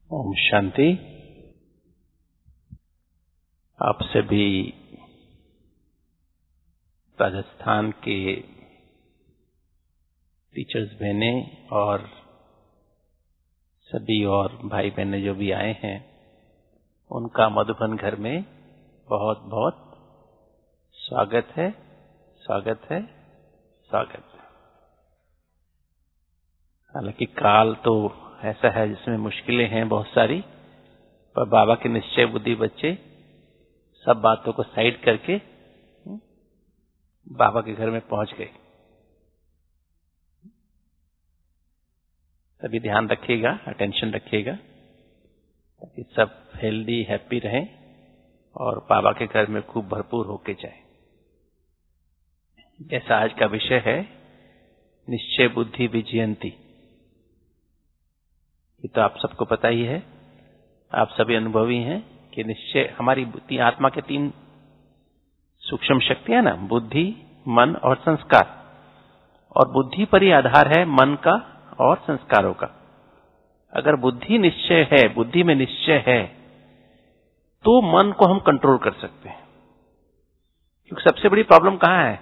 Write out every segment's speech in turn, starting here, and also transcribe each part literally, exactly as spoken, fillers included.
ओम शांति। आप सभी राजस्थान के टीचर्स बहने और सभी और भाई बहने जो भी आए हैं, उनका मधुबन घर में बहुत बहुत स्वागत है, स्वागत है, स्वागत है। हालांकि काल तो ऐसा है जिसमें मुश्किलें हैं बहुत सारी, पर बाबा के निश्चय बुद्धि बच्चे सब बातों को साइड करके बाबा के घर में पहुंच गए। तभी ध्यान रखिएगा, अटेंशन रखिएगा ताकि सब हेल्दी हैप्पी रहें और बाबा के घर में खूब भरपूर होके जाए। जैसा आज का विषय है, निश्चय बुद्धि विजयंती। ये तो आप सबको पता ही है, आप सभी अनुभवी हैं कि निश्चय हमारी बुद्धि आत्मा के तीन सूक्ष्म शक्तियां ना, बुद्धि, मन और संस्कार। और बुद्धि पर ही आधार है मन का और संस्कारों का। अगर बुद्धि निश्चय है, बुद्धि में निश्चय है, तो मन को हम कंट्रोल कर सकते हैं। क्योंकि सबसे बड़ी प्रॉब्लम कहां है?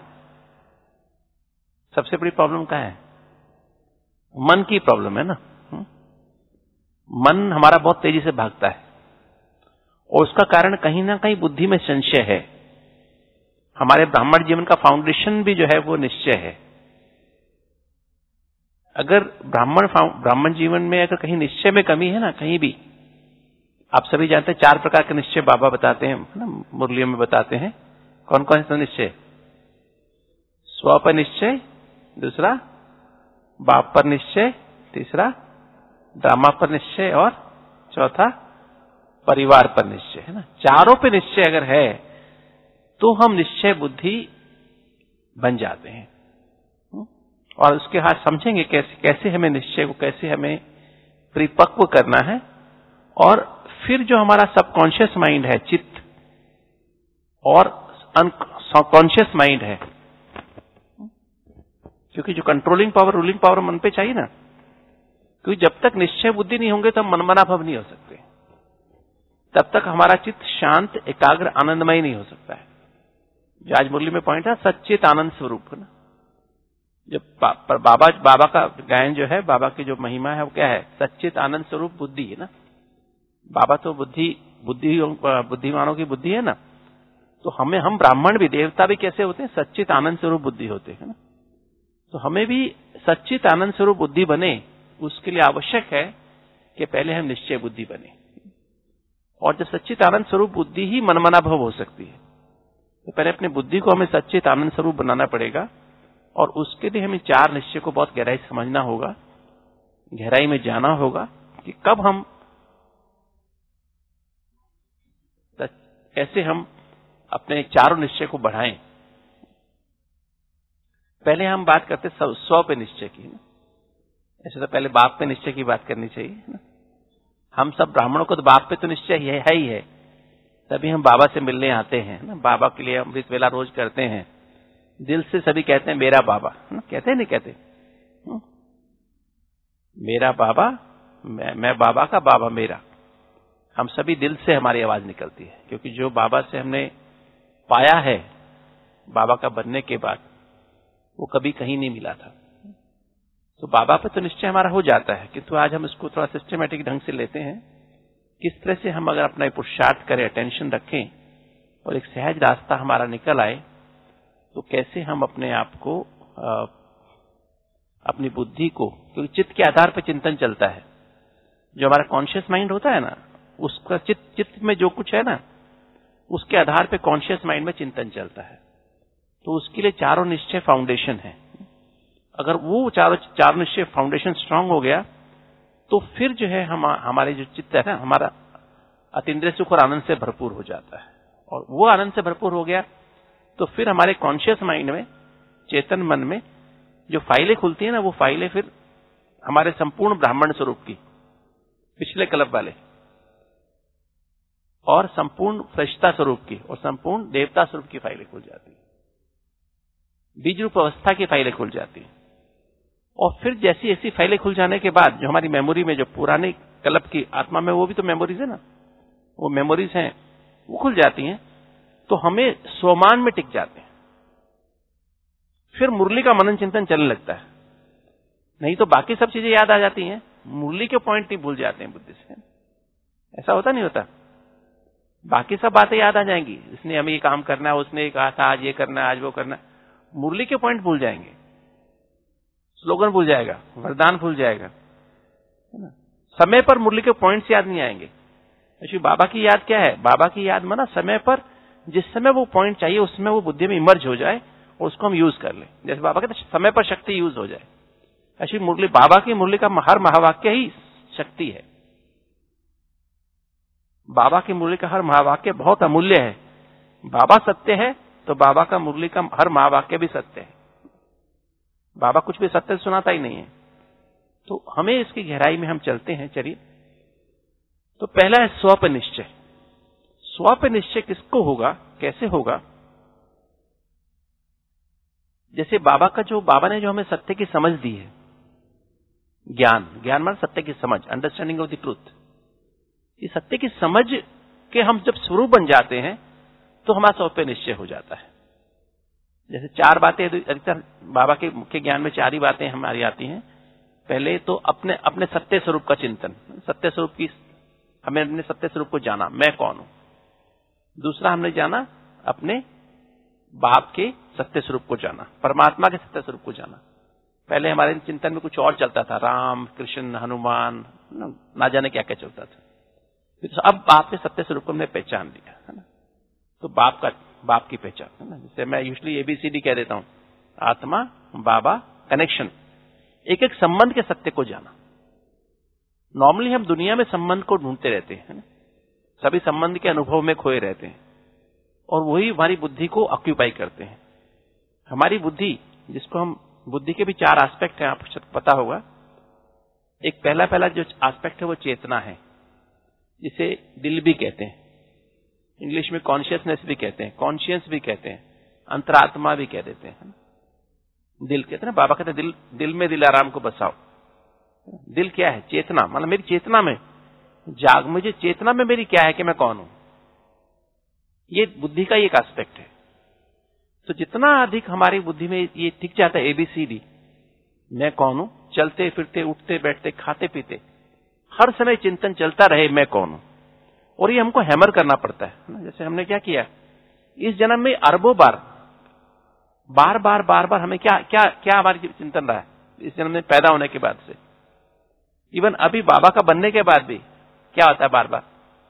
सबसे बड़ी प्रॉब्लम कहां है? मन की प्रॉब्लम है ना। मन हमारा बहुत तेजी से भागता है और उसका कारण कहीं ना कहीं बुद्धि में संशय है। हमारे ब्राह्मण जीवन का फाउंडेशन भी जो है वो निश्चय है। अगर ब्राह्मण ब्राह्मण जीवन में अगर कहीं निश्चय में कमी है ना, कहीं भी, आप सभी जानते हैं चार प्रकार के निश्चय बाबा बताते हैं ना, मुरलियों में बताते हैं। कौन कौन सा निश्चय? स्व पर निश्चय, दूसरा बाप पर निश्चय, तीसरा ड्रामा पर निश्चय और चौथा परिवार पर निश्चय, है ना। चारों पे निश्चय अगर है तो हम निश्चय बुद्धि बन जाते हैं। और उसके हाथ समझेंगे कैसे कैसे हमें निश्चय को, कैसे हमें परिपक्व करना है। और फिर जो हमारा सबकॉन्शियस माइंड है, चित्त और अनकॉन्शियस माइंड है, क्योंकि जो कंट्रोलिंग पावर, रूलिंग पावर मन पे चाहिए ना, क्योंकि जब तक निश्चय बुद्धि नहीं होंगे तब मनमना भव नहीं हो सकते, तब तक हमारा चित्त शांत, एकाग्र, आनंदमय नहीं हो सकता है। जो आज मुरली में पॉइंट है, सच्चित आनंद स्वरूप ना। जब पर बाबा बाबा का गायन जो है, बाबा की जो महिमा है वो क्या है? सच्चित आनंद स्वरूप बुद्धि है ना। बाबा तो बुद्धि बुद्धि बुद्धिमानों की बुद्धि है ना। तो हमें, हम ब्राह्मण भी, देवता भी कैसे होते हैं? सच्चित आनंद स्वरूप बुद्धि होते हैं ना। तो हमें भी सच्चित आनंद स्वरूप बुद्धि बने, उसके लिए आवश्यक है कि पहले हम निश्चय बुद्धि बने। और जब सच्चित आनंद स्वरूप बुद्धि ही मनमना भव हो सकती है, तो पहले अपनी बुद्धि को हमें सच्चित आनंद स्वरूप बनाना पड़ेगा। और उसके लिए हमें चार निश्चय को बहुत गहराई से समझना होगा, गहराई में जाना होगा कि कब हम, कैसे हम अपने चारों निश्चय को बढ़ाएं। पहले हम बात करते स्व पे निश्चय की ना। ऐसे तो पहले बाप पे निश्चय की बात करनी चाहिए ना। हम सब ब्राह्मणों को तो बाप पे तो निश्चय है, है ही है, तभी हम बाबा से मिलने आते हैं ना। बाबा के लिए अमृत वेला रोज करते हैं, दिल से सभी कहते हैं मेरा बाबा, ना? कहते हैं नहीं कहते? हुँ? मेरा बाबा, मैं, मैं बाबा का बाबा मेरा। हम सभी दिल से हमारी आवाज निकलती है, क्योंकि जो बाबा से हमने पाया है बाबा का बनने के बाद, वो कभी कहीं नहीं मिला था। तो बाबा पे तो निश्चय हमारा हो जाता है, किंतु आज हम इसको थोड़ा सिस्टमेटिक ढंग से लेते हैं। किस तरह से हम अगर अपना पुरुषार्थ करें, अटेंशन रखें और एक सहज रास्ता हमारा निकल आए, तो कैसे हम अपने आप को, आ, अपनी बुद्धि को, क्योंकि चित्त के आधार पर चिंतन चलता है। जो हमारा कॉन्शियस माइंड होता है ना, उसका चित्त चित्त में जो कुछ है ना, उसके आधार पर कॉन्शियस माइंड में चिंतन चलता है। तो उसके लिए चारों निश्चय फाउंडेशन है। अगर वो चारों चार निश्चय फाउंडेशन स्ट्रांग हो गया, तो फिर जो है हम, हमारे जो चित्त है ना, हमारा अतीन्द्रिय सुख और आनंद से भरपूर हो जाता है। और वो आनंद से भरपूर हो गया तो फिर हमारे कॉन्शियस माइंड में, चेतन मन में जो फाइलें खुलती है ना, वो फाइलें फिर हमारे संपूर्ण ब्राह्मण स्वरूप की, पिछले कल्प वाले, और संपूर्ण फरिश्ता स्वरूप की और संपूर्ण देवता स्वरूप की फाइलें खुल जाती है। बीज रूप अवस्था की फाइलें खुल जाती है। और फिर जैसी ऐसी फाइलें खुल जाने के बाद, जो हमारी मेमोरी में जो पुरानी कल्प की आत्मा में वो भी तो मेमोरीज है ना, वो मेमोरीज हैं, वो खुल जाती हैं, तो हमें स्वमान में टिक जाते हैं। फिर मुरली का मनन चिंतन चलने लगता है, नहीं तो बाकी सब चीजें याद आ जाती हैं, मुरली के पॉइंट नहीं भूल जाते हैं बुद्धि से। ऐसा होता नहीं होता? बाकी सब बातें याद आ जाएंगी, इसने हमें ये काम करना है, उसने ये कहा था आज ये करना है, आज वो करना है, मुरली के पॉइंट भूल जाएंगे, स्लोगन भूल जाएगा, वरदान भूल जाएगा, है ना? समय पर मुरली के पॉइंट्स याद नहीं आएंगे। एक्चुअली बाबा की याद क्या है? बाबा की याद माना समय पर जिस समय वो पॉइंट चाहिए उसमें वो बुद्धि में इमर्ज हो जाए और उसको हम यूज कर लें। जैसे बाबा कहते समय पर शक्ति यूज हो जाए, ऐसी मुरली, बाबा की मुरली का हर महावाक्य ही शक्ति है। बाबा की मुरली का हर महावाक्य बहुत अमूल्य है। बाबा सत्य है तो बाबा का मुरली का हर महावाक्य भी सत्य है। बाबा कुछ भी सत्य सुनाता ही नहीं है। तो हमें इसकी गहराई में हम चलते हैं। चलिए, तो पहला है स्व पे निश्चय। स्व पे निश्चय किसको होगा, कैसे होगा? जैसे बाबा का जो बाबा ने जो हमें सत्य की समझ दी है, ज्ञान, ज्ञान मतलब सत्य की समझ, अंडरस्टैंडिंग ऑफ द ट्रूथ। इस सत्य की समझ के हम जब स्वरूप बन जाते हैं तो हमारा स्व पे निश्चय हो जाता है। जैसे चार बातें अधिकतर बाबा के मुख्य ज्ञान में चार ही बातें हमारी आती हैं। पहले तो अपने अपने सत्य स्वरूप का चिंतन, सत्य स्वरूप की, हमें अपने सत्य स्वरूप को जाना, मैं कौन हूं। दूसरा हमने जाना अपने बाप के सत्य स्वरूप को जाना, परमात्मा के सत्य स्वरूप को जाना। पहले हमारे चिंतन में कुछ और चलता था, राम कृष्ण हनुमान, ना जाने क्या क्या चलता था। तो अब बाप के सत्य स्वरूप को हमने पहचान लिया, है ना। तो बाप का, बाप की पहचान, है ना। जिसे मैं यूजुअली एबीसीडी कह देता हूं, आत्मा, बाबा, कनेक्शन, एक एक संबंध के सत्य को जाना। नॉर्मली हम दुनिया में संबंध को ढूंढते रहते हैं, है ना? सभी संबंध के अनुभव में खोए रहते हैं और वही हमारी बुद्धि को ऑक्यूपाई करते हैं। हमारी बुद्धि, जिसको हम, बुद्धि के भी चार एस्पेक्ट हैं, आपको पता होगा। एक पहला पहला जो एस्पेक्ट है वो चेतना है, जिसे दिल भी कहते हैं, इंग्लिश में कॉन्शियसनेस भी कहते हैं, कॉन्शियस भी कहते हैं, अंतरात्मा भी कह देते हैं। दिल कहते हैं ना, बाबा कहते हैं दिल, दिल में दिलाराम को बसाओ। दिल क्या है? चेतना, मतलब मेरी चेतना में जाग, मुझे चेतना में मेरी क्या है कि मैं कौन हूं, ये बुद्धि का एक एस्पेक्ट है। तो जितना अधिक हमारी बुद्धि में ये टिक जाता है एबीसीडी, मैं कौन हूं, चलते फिरते उठते बैठते खाते पीते हर समय चिंतन चलता रहे मैं कौन हूं, और ये हमको हैमर करना पड़ता है। जैसे हमने क्या किया इस जन्म में, अरबों बार बार बार बार बार हमें क्या क्या क्या हमारी चिंतन रहा है इस जन्म में, पैदा होने के बाद से, इवन अभी बाबा का बनने के बाद भी क्या होता है, बार बार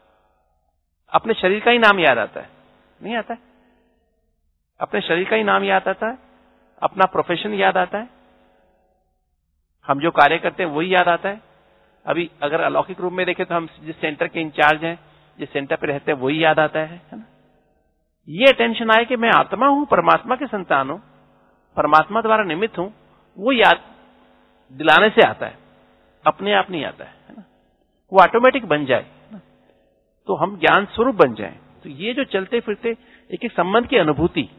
अपने शरीर का ही नाम याद आता है, नहीं आता है? अपने शरीर का ही नाम याद आता है, अपना प्रोफेशन याद आता है, हम जो कार्य करते हैं वही याद आता है। अभी अगर अलौकिक रूप में देखें तो हम जिस सेंटर के इंचार्ज हैं, जिस सेंटर पे रहते हैं वही याद आता है, है ना। ये टेंशन आए कि मैं आत्मा हूं, परमात्मा के संतान हूं, परमात्मा द्वारा निमित्त हूं, वो याद दिलाने से आता है, अपने आप नहीं आता है, है ना। वो ऑटोमेटिक बन जाए, है ना? तो हम ज्ञान स्वरूप बन जाएं। तो ये जो चलते फिरते एक एक संबंध की अनुभूति,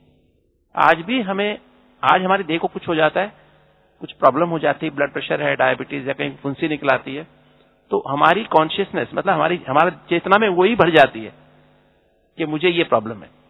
आज भी हमें, आज हमारी देह को कुछ हो जाता है, कुछ प्रॉब्लम हो जाती है, ब्लड प्रेशर है, डायबिटीज है, कहीं फुंसी निकल आती है, तो हमारी कॉन्शियसनेस, मतलब हमारी हमारी चेतना में वही भर जाती है कि मुझे ये प्रॉब्लम है।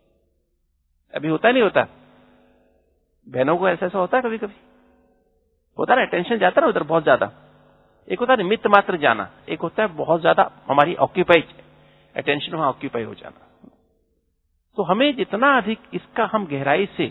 अभी होता नहीं होता? बहनों को ऐसा ऐसा होता है, कभी कभी होता है, टेंशन जाता है ना उधर बहुत ज्यादा। एक होता है निमित्त मात्र जाना, एक होता है बहुत ज्यादा हमारी ऑक्यूपाई, अटेंशन वहां ऑक्यूपाई हो जाना। तो हमें जितना अधिक इसका हम गहराई से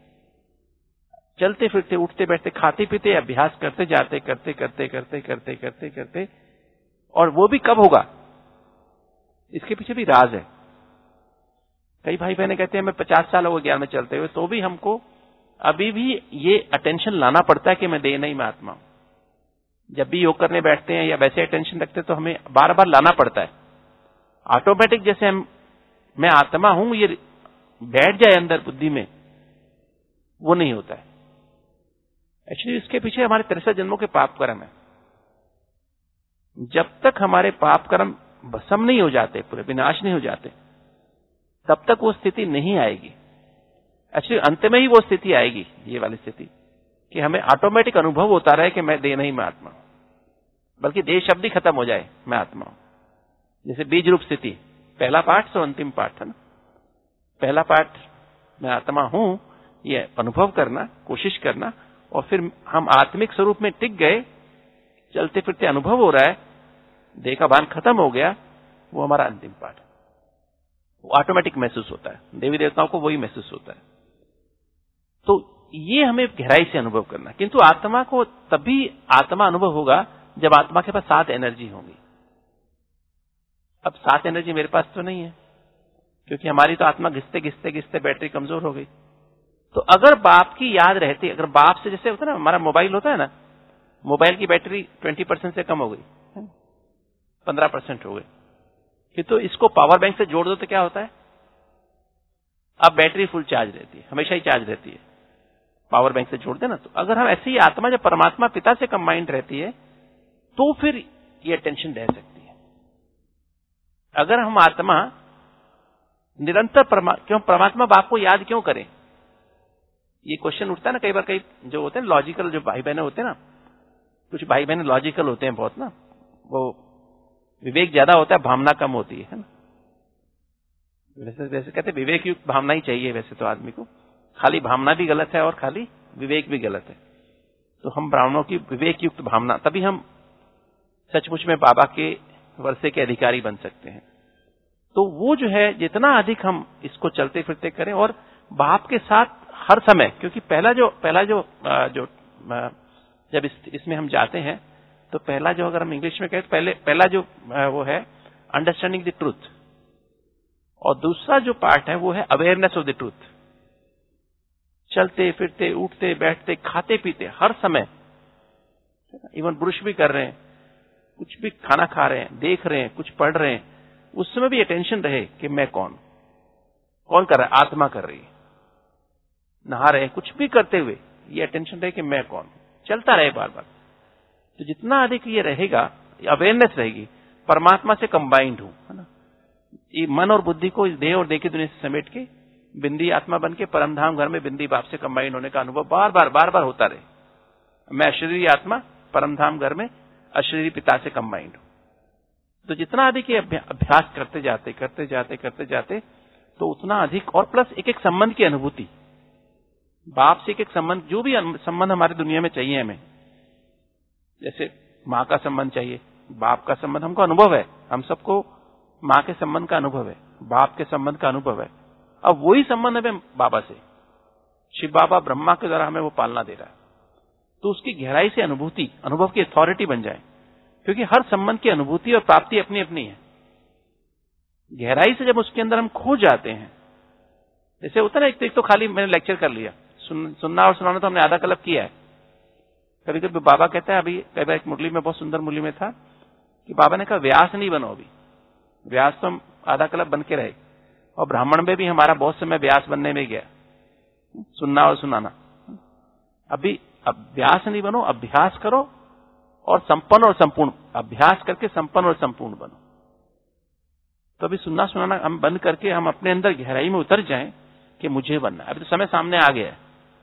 चलते फिरते उठते बैठते खाते पीते अभ्यास करते जाते, करते करते करते करते करते करते, और वो भी कब होगा, इसके पीछे भी राज है। कई भाई बहने कहते हैं मैं पचास साल हो गए ज्ञान में चलते हुए, तो भी हमको अभी भी ये अटेंशन लाना पड़ता है कि मैं देह नहीं, मैं आत्मा हूं। जब भी योग करने बैठते हैं या वैसे अटेंशन रखते हैं तो हमें बार बार लाना पड़ता है। ऑटोमेटिक जैसे हम मैं आत्मा हूं ये बैठ जाए अंदर बुद्धि में, वो नहीं होता है। एक्चुअली इसके पीछे हमारे तिरसठ जन्मों के पाप कर्म है। जब तक हमारे पाप कर्म भस्म नहीं हो जाते, पूरे विनाश नहीं हो जाते, तब तक वो स्थिति नहीं आएगी। एक्चुअली अंत में ही वो स्थिति आएगी, ये वाली स्थिति, कि हमें ऑटोमेटिक अनुभव होता रहे कि मैं देह नहीं, मैं आत्मा हूं। बल्कि देह शब्द ही खत्म हो जाए, मैं आत्मा हूं। जैसे बीज रूप स्थिति, पहला पाठ तो अंतिम पाठ है ना। पहला पाठ मैं आत्मा हूं, ये अनुभव करना, कोशिश करना, और फिर हम आत्मिक स्वरूप में टिक गए, चलते फिरते अनुभव हो रहा है, देह का भान खत्म हो गया, वो हमारा अंतिम पाठ है। वो ऑटोमेटिक महसूस होता है, देवी देवताओं को वही महसूस होता है। तो ये हमें गहराई से अनुभव करना। किंतु आत्मा को तभी आत्मा अनुभव होगा जब आत्मा के पास सात एनर्जी होंगी। अब सात एनर्जी मेरे पास तो नहीं है, क्योंकि हमारी तो आत्मा घिसते घिसते घिसते बैटरी कमजोर हो गई। तो अगर बाप की याद रहती, अगर बाप से, जैसे होता है ना हमारा मोबाइल होता है ना, मोबाइल की बैटरी ट्वेंटी परसेंट से कम हो गई, पंद्रह परसेंट हो गई, कि तो इसको पावर बैंक से जोड़ दो तो क्या होता है, अब बैटरी फुल चार्ज रहती है, हमेशा ही चार्ज रहती है। पावर बैंक से जोड़ देना। तो अगर हम ऐसे ही आत्मा जब परमात्मा पिता से कंबाइंड रहती है तो फिर ये टेंशन रह सकती है। अगर हम आत्मा निरंतर परमा, क्यों परमात्मा बाप को याद क्यों करें, ये क्वेश्चन उठता है ना कई बार। कई जो होते हैं लॉजिकल जो भाई बहने होते हैं ना, कुछ भाई बहने लॉजिकल होते हैं बहुत ना, वो विवेक ज्यादा होता है, भावना कम होती है, है ना। वैसे वैसे कहते हैं विवेक युक्त भावना ही चाहिए वैसे तो आदमी को, खाली भावना भी गलत है और खाली विवेक भी गलत है। तो हम ब्राह्मणों की विवेक युक्त भावना, तभी हम सचमुच में बाबा के वर्षे के अधिकारी बन सकते हैं। तो वो जो है जितना अधिक हम इसको चलते फिरते करें और बाप के साथ हर समय, क्योंकि पहला जो पहला जो जो जब इस, इसमें हम जाते हैं तो पहला जो, अगर हम इंग्लिश में कहें तो पहले पहला जो वो है अंडरस्टैंडिंग द ट्रूथ, और दूसरा जो पार्ट है वो है अवेयरनेस ऑफ द ट्रूथ। चलते फिरते उठते बैठते खाते पीते हर समय, इवन ब्रुश भी कर रहे हैं, कुछ भी खाना खा रहे हैं, देख रहे हैं, कुछ पढ़ रहे हैं, उस समय भी अटेंशन रहे कि मैं कौन कौन कर रहा है, आत्मा कर रही है। नहा रहे हैं, कुछ भी करते हुए ये अटेंशन रहे कि मैं कौन, चलता रहे बार बार। तो जितना अधिक ये रहेगा, अवेयरनेस रहेगी, परमात्मा से कंबाइंड हूं, है ना, ये मन और बुद्धि को इस देह और देह की दुनिया से समेट के बिंदी आत्मा बन के परमधाम घर में बिंदी बाप से कंबाइंड होने का अनुभव बार बार बार बार होता रहे। मैं अशरीरी आत्मा परमधाम घर में अशरीरी पिता से कंबाइंड हूं। तो जितना अधिक ये अभ्यास करते जाते करते जाते करते जाते तो उतना अधिक, और प्लस एक एक संबंध की अनुभूति, बाप से एक एक संबंध, जो भी संबंध हमारी दुनिया में चाहिए हमें, जैसे माँ का संबंध चाहिए, बाप का संबंध हमको अनुभव है, हम सबको माँ के संबंध का अनुभव है, बाप के संबंध का अनुभव है। अब वही संबंध हमें बाबा से, शिव बाबा ब्रह्मा के द्वारा हमें वो पालना दे रहा है। तो उसकी गहराई से अनुभूति, अनुभव की अथॉरिटी बन जाए, क्योंकि हर संबंध की अनुभूति और प्राप्ति अपनी अपनी है। गहराई से जब उसके अंदर हम खो जाते हैं, जैसे होता है ना, एक तो खाली मैंने लेक्चर कर लिया, सुन, सुनना और सुनाना तो हमने आधा कल्प किया है। कभी कभी बाबा कहता है, अभी कई बार एक मुरली में, बहुत सुंदर मुरली में था कि बाबा ने कहा व्यास नहीं बनो, अभी व्यास तो हम आधा कल्प बन के रहे, और ब्राह्मण में भी हमारा बहुत समय व्यास बनने में गया, सुनना और सुनाना। अभी अभ्यास नहीं बनो, अभ्यास करो और संपन्न और संपूर्ण, अभ्यास करके संपन्न और संपूर्ण बनो। तो अभी सुनना सुनाना हम बंद करके हम अपने अंदर गहराई में उतर जाएं कि मुझे बनना है। अभी तो समय सामने आ गया है,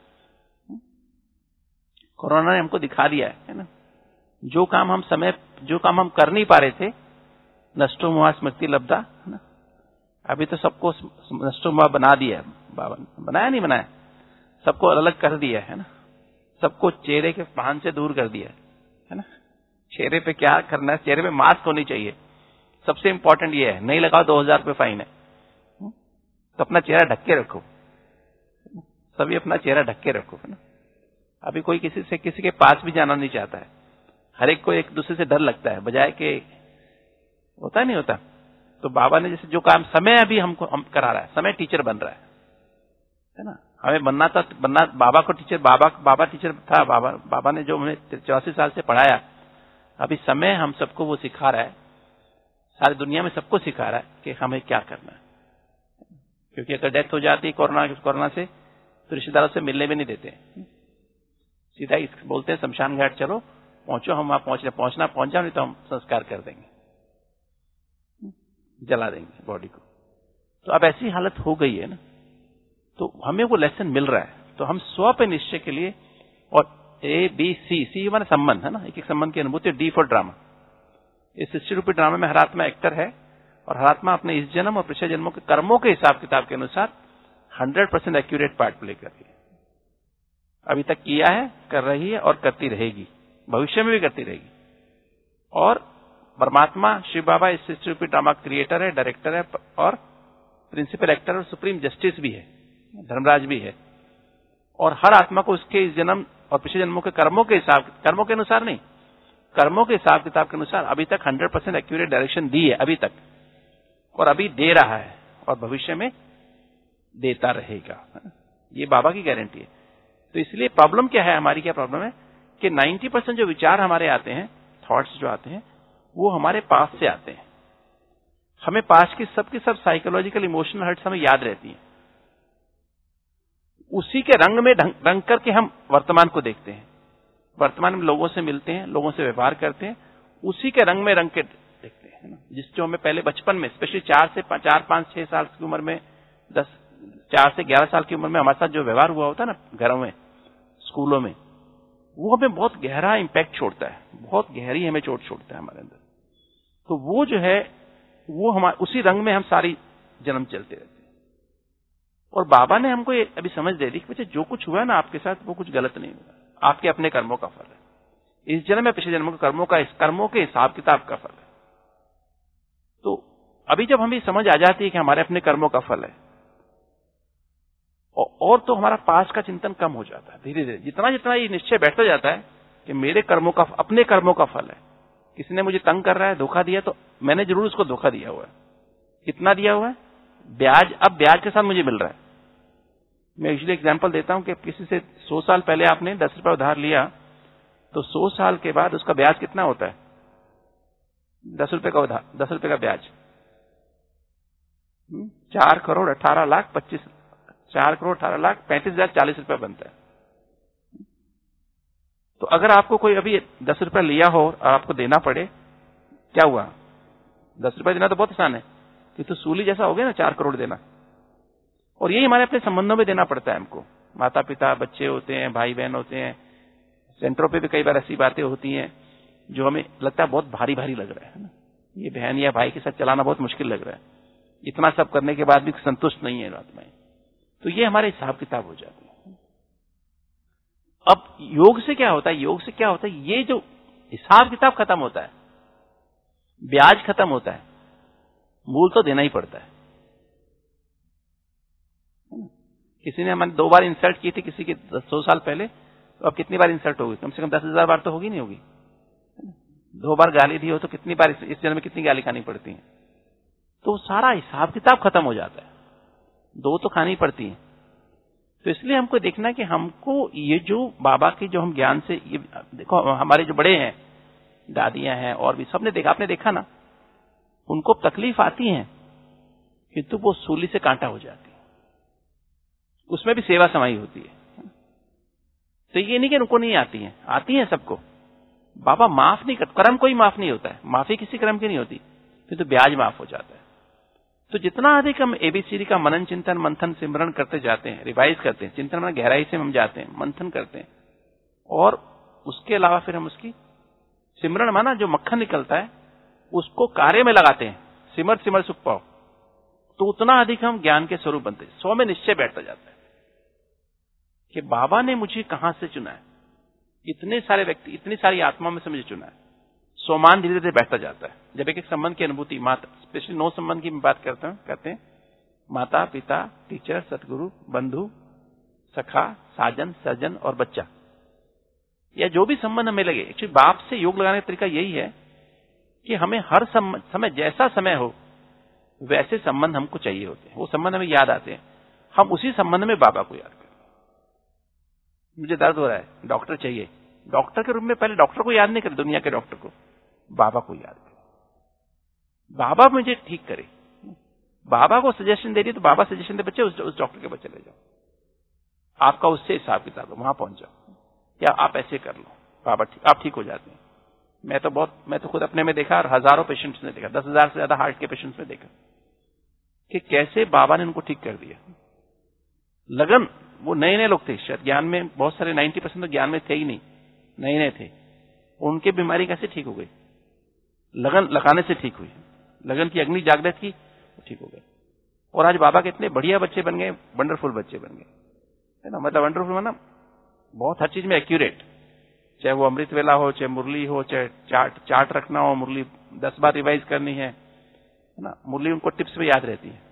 कोरोना ने हमको दिखा दिया है ना, जो काम हम समय जो काम हम कर नहीं पा रहे थे, नष्टो मोहा स्मृति लब्धा, है ना, अभी तो सबको नष्टो मोहा बना दिया है बाबा, बनाया नहीं बनाया, सबको अलग कर दिया है ना, सबको चेहरे के भान से दूर कर दिया है ना। चेहरे पे क्या करना है, चेहरे पे मास्क होनी चाहिए, सबसे इंपॉर्टेंट ये है, नहीं लगाओ दो हजार रुपये फाइन है। तो अपना चेहरा ढक के रखो, सभी अपना चेहरा ढक के रखो, है ना। अभी कोई किसी से किसी के पास भी जाना नहीं चाहता है, हर एक को एक दूसरे से डर लगता है, बजाय के होता नहीं होता। तो बाबा ने जैसे जो काम समय अभी हमको हम करा रहा है, समय टीचर बन रहा है, है ना। हमें बनना था, बनना बाबा को टीचर, बाबा बाबा टीचर था, बाबा बाबा ने जो हमें चौरासी साल से पढ़ाया, अभी समय हम सबको वो सिखा रहा है, सारी दुनिया में सबको सिखा रहा है कि हमें क्या करना है। क्योंकि अगर डेथ हो जाती कोरोना कोरोना से तो रिश्तेदारों से मिलने भी नहीं देते, सीधा ही बोलते हैं शमशान घाट चलो, पहुंचो, हम वहां पहुंचना पहुंचना पहुंच जाओ, नहीं तो हम संस्कार कर देंगे, जला देंगे बॉडी को। तो अब ऐसी हालत हो गई है ना, तो हमें वो लेसन मिल रहा है। तो हम स्व पे निश्चय के लिए, और ए बी सी, सी माने संबंध है ना, एक एक संबंध की अनुभूति, डी फॉर ड्रामा, इस सृष्टि रूपी ड्रामा में हर आत्मा एक्टर है और हर आत्मा अपने इस जन्म और पिछले जन्मों के कर्मों के हिसाब किताब के अनुसार hundred percent accurate part play कर रही है। अभी तक किया है, कर रही है और करती रहेगी, भविष्य में भी करती रहेगी। और परमात्मा शिव बाबा इस सृष्टि रूपी ड्रामा क्रिएटर है, डायरेक्टर है और प्रिंसिपल एक्टर और सुप्रीम जस्टिस भी है, धर्मराज भी है। और हर आत्मा को उसके इस जन्म और पिछले जन्मों के कर्मों के हिसाब कर्मों के अनुसार नहीं, कर्मों के हिसाब किताब के अनुसार अभी तक हंड्रेड परसेंट एक्यूरेट डायरेक्शन दी है अभी तक, और अभी दे रहा है और भविष्य में देता रहेगा। ये बाबा की गारंटी है। तो इसलिए प्रॉब्लम क्या है, हमारी क्या प्रॉब्लम है कि नब्बे परसेंट जो विचार हमारे आते हैं, थॉट्स जो आते हैं, वो हमारे पास से आते हैं। हमें पास की सबकी सब साइकोलॉजिकल इमोशनल हर्ट्स हमें याद रहती हैं। उसी के रंग में रंग करके हम वर्तमान को देखते हैं, वर्तमान में लोगों से मिलते हैं, लोगों से व्यवहार करते हैं, उसी के रंग में रंग के देखते हैं। जिस जो हमें पहले बचपन में, स्पेशली चार से चार पांच छह साल की उम्र में, दस चार से ग्यारह साल की उम्र में हमारे साथ जो व्यवहार हुआ होता है ना, घरों में, स्कूलों में, वो हमें बहुत गहरा इंपैक्ट छोड़ता है, बहुत गहरी हमें चोट छोड़ता है हमारे अंदर। तो वो जो है वो हमारे उसी रंग में हम सारी जन्म चलते रहते हैं। और बाबा ने हमको ये अभी समझ दे दी कि बच्चे जो कुछ हुआ ना आपके साथ, वो कुछ गलत नहीं हुआ, आपके अपने कर्मों का फल है। इस जन्म में पिछले जन्मों के कर्मों का, इस कर्मों के हिसाब किताब का फल है। तो अभी जब हमें समझ आ जाती है कि हमारे अपने कर्मों का फल है, और तो हमारा पास का चिंतन कम हो जाता है धीरे धीरे। जितना जितना ये निश्चय बैठता जाता है कि मेरे कर्मों का, अपने कर्मों का फल है। किसी ने मुझे तंग कर रहा है, धोखा दिया, तो मैंने जरूर उसको धोखा दिया हुआ है। कितना दिया हुआ है? ब्याज, अब ब्याज के साथ मुझे मिल रहा है। मैं यूजुअली एग्जांपल देता हूं कि किसी से सौ साल पहले आपने दस रुपए उधार लिया, तो सौ साल के बाद उसका ब्याज कितना होता है? दस रुपए का उधार, दस रुपए का ब्याज, चार करोड़ अठारह लाख पच्चीस चार करोड़ अठारह लाख पैंतीस हजार चालीस रुपए बनता है। तो अगर आपको कोई अभी दस रुपए लिया हो और आपको देना पड़े, क्या हुआ? दस रुपए देना तो बहुत आसान है, कि तो सूली जैसा हो गया ना चार करोड़ देना। और यही हमारे अपने संबंधों में देना पड़ता है हमको। माता पिता, बच्चे होते हैं, भाई बहन होते हैं, सेंटरों पे भी कई बार ऐसी बातें होती हैं जो हमें लगता है बहुत भारी भारी लग रहा है ना, ये बहन या भाई के साथ चलाना बहुत मुश्किल लग रहा है, इतना सब करने के बाद भी संतुष्ट नहीं है रात में। तो ये हमारे हिसाब किताब हो जाते हैं। अब योग से क्या होता है? योग से क्या होता है, ये जो हिसाब किताब खत्म होता है, ब्याज खत्म होता है, मूल तो देना ही पड़ता है। किसी ने हमारे दो बार इंसल्ट की थी किसी की सौ साल पहले, तो अब कितनी बार इंसल्ट होगी? कम से कम दस हजार बार तो होगी नहीं होगी? दो बार गाली दी हो तो कितनी बार इस जन्म में कितनी गाली खानी पड़ती है? तो सारा हिसाब किताब खत्म हो जाता है, दो तो खानी पड़ती है। तो इसलिए हमको देखना कि हमको ये जो बाबा के जो हम ज्ञान से, ये देखो हमारे जो बड़े हैं, दादियां हैं और भी सबने देखा, आपने देखा ना, उनको तकलीफ आती है किंतु वो सूली से कांटा हो जाती है, उसमें भी सेवा समाई होती है। तो ये नहीं कि उनको नहीं आती है, आती है सबको। बाबा माफ नहीं करते, कर्म कोई माफ नहीं होता है, माफी किसी कर्म की नहीं होती, किंतु तो ब्याज माफ हो जाता है। तो जितना अधिक हम एबीसीडी का मनन चिंतन मंथन सिमरन करते जाते हैं, रिवाइज करते हैं, चिंतन में गहराई से हम जाते हैं, मंथन करते हैं, और उसके अलावा फिर हम उसकी सिमरन माना जो मक्खन निकलता है उसको कार्य में लगाते हैं, सिमर सिमर सुख पाओ, तो उतना अधिक हम ज्ञान के स्वरूप बनते हैं। सौ में निश्चय बैठता जाता है कि बाबा ने मुझे कहां से चुना है, इतने सारे व्यक्ति, इतनी सारी आत्मा में से मुझे चुना है। सोमान धीरे धीरे बैठता जाता है। जब एक एक संबंध की अनुभूति, माता, स्पेशली नौ संबंध की मैं बात करता हूं, कहते हैं माता पिता, टीचर, सतगुरु, बंधु, सखा, साजन, सर्जन और बच्चा, या जो भी संबंध हमें लगे। एक्चुअली बाप से योग लगाने का तरीका यही है कि हमें हर समय, जैसा समय हो वैसे संबंध हमको चाहिए होते हैं, वो संबंध हमें याद आते हैं, हम उसी संबंध में बाबा को याद करते हैं। मुझे दर्द हो रहा है, डॉक्टर चाहिए, डॉक्टर के रूप में पहले डॉक्टर को याद नहीं करे, दुनिया के डॉक्टर को, बाबा को याद करे। बाबा मुझे ठीक करे, बाबा को सजेशन दे रही तो बाबा सजेशन दे, बच्चे उस, उस डॉक्टर के बच्चे ले जाओ, आपका उससे हिसाब किताब, वहां पहुंच जाओ, या आप ऐसे कर लो, बाबा ठीक, आप ठीक हो जाते हैं। मैं तो बहुत, मैं तो खुद अपने में देखा और हजारों पेशेंट्स ने देखा, दस हजार से ज्यादा हार्ट के पेशेंट्स में देखा कि कैसे बाबा ने उनको ठीक कर दिया। लगन, वो नए नए लोग थे, शायद ज्ञान में बहुत सारे नाइन्टी परसेंट तो ज्ञान में थे ही नहीं, नए नए थे, उनकी बीमारी कैसे ठीक हो गई? लगन लगाने से ठीक हुई, लगन की अग्नि जागृत की, ठीक हो गए। और आज बाबा के इतने बढ़िया बच्चे बन गए, वंडरफुल बच्चे बन गए, है ना। मतलब वंडरफुल माना बहुत हर चीज में एक्यूरेट, चाहे वो अमृत वेला हो, चाहे मुरली हो, चाहे चार्ट चार्ट रखना हो, मुरली दस बार रिवाइज करनी है, है ना। मुरली उनको टिप्स में याद रहती है।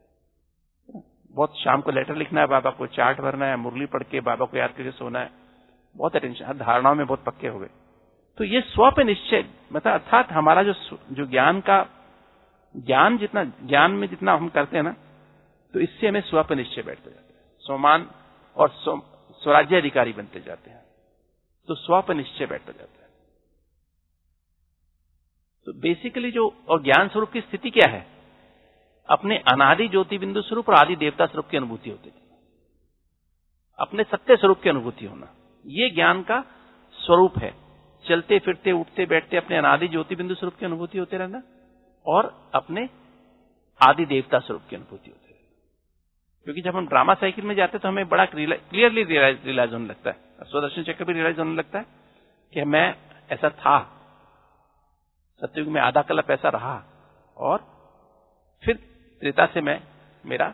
बहुत शाम को लेटर लिखना है बाबा को, चार्ट भरना है, मुरली पढ़ के बाबा को याद करके सोना है, बहुत अटेंशन, धारणाओं में बहुत पक्के हो गए। तो ये स्व पे निश्चय, मतलब अर्थात हमारा जो जो ज्ञान का ज्ञान जितना ज्ञान में जितना हम करते हैं ना, तो इससे हमें स्व पे निश्चय बैठते जाते हैं, स्वमान और स्वराज्य अधिकारी बनते जाते हैं, तो स्व पे निश्चय बैठता जाता है। तो बेसिकली जो और ज्ञान स्वरूप की स्थिति क्या है, अपने अनादि ज्योति बिंदु स्वरूप और आदि देवता स्वरूप की अनुभूति होती है, अपने सत्य स्वरूप की अनुभूति होना, ये ज्ञान का स्वरूप है। चलते फिरते उठते बैठते अपने अनादि ज्योति बिंदु स्वरूप की अनुभूति होते रहना और अपने आदि देवता स्वरूप की अनुभूति होती रहना। क्योंकि जब हम ड्रामा साइकिल में जाते हैं तो हमें बड़ा क्लियरली रियलाइज होने लगता है, स्वदर्शन चक्र भी रियलाइज होने लगता है कि मैं ऐसा था, सतयुग में आधा कल्प ऐसा रहा, और फिर त्रेता से मैं मेरा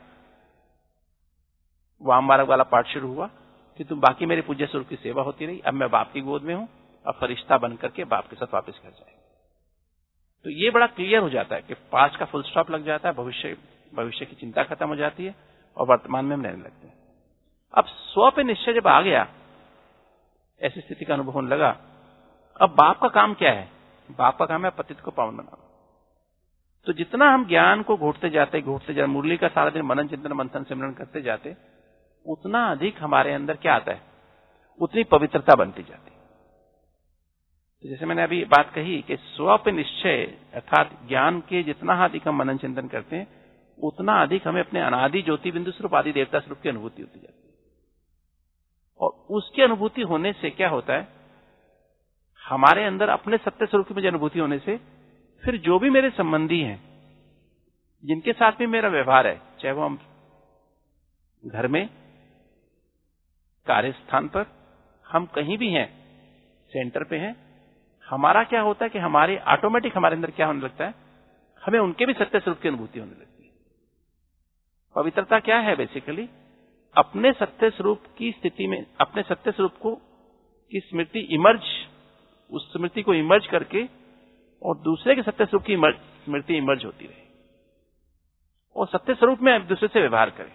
वाम मार्ग वाला पाठ शुरू हुआ कि तुम बाकी मेरे पूज्य स्वरूप की सेवा होती रही। अब मैं बाप की गोद में हूं, अब फरिश्ता बन करके बाप के साथ वापस घर जाएंगे। तो ये बड़ा क्लियर हो जाता है कि पास्ट का फुल स्टॉप लग जाता है, भविष्य भविष्य की चिंता खत्म हो जाती है और वर्तमान में हम रहने लगते हैं। अब स्व पे निश्चय जब आ गया, ऐसी स्थिति का अनुभव होने लगा, अब बाप का काम क्या है? बाप का काम है पतित को पावन बनाना। तो जितना हम ज्ञान को घोटते जाते घोटते जाते मुरली का सारा दिन मनन चिंतन मंथन सिमरन करते जाते, उतना अधिक हमारे अंदर क्या आता है, उतनी पवित्रता बनती जाती। तो जैसे मैंने अभी बात कही कि स्व पे निश्चय अर्थात ज्ञान के जितना अधिक हम मनन चिंतन करते हैं, उतना अधिक हमें अपने अनादि ज्योति बिंदु स्वरूप आदि देवता स्वरूप की अनुभूति होती जाती है। और उसकी अनुभूति होने से क्या होता है, हमारे अंदर अपने सत्य स्वरूप की मुझे अनुभूति होने से फिर जो भी मेरे संबंधी हैं, जिनके साथ भी मेरा व्यवहार है, चाहे वो हम घर में, कार्यस्थान पर, हम कहीं भी हैं, सेंटर पे हैं, हमारा क्या होता है कि हमारे ऑटोमेटिक हमारे अंदर क्या होने लगता है, हमें उनके भी सत्य स्वरूप की अनुभूति होने लगती है। पवित्रता क्या है? बेसिकली अपने सत्य स्वरूप की स्थिति में, अपने सत्य स्वरूप को की स्मृति इमर्ज, उस स्मृति को इमर्ज करके और दूसरे के सत्य स्वरूप की स्मृति इमर्ज होती रहे और सत्य स्वरूप में एक दूसरे से व्यवहार करें।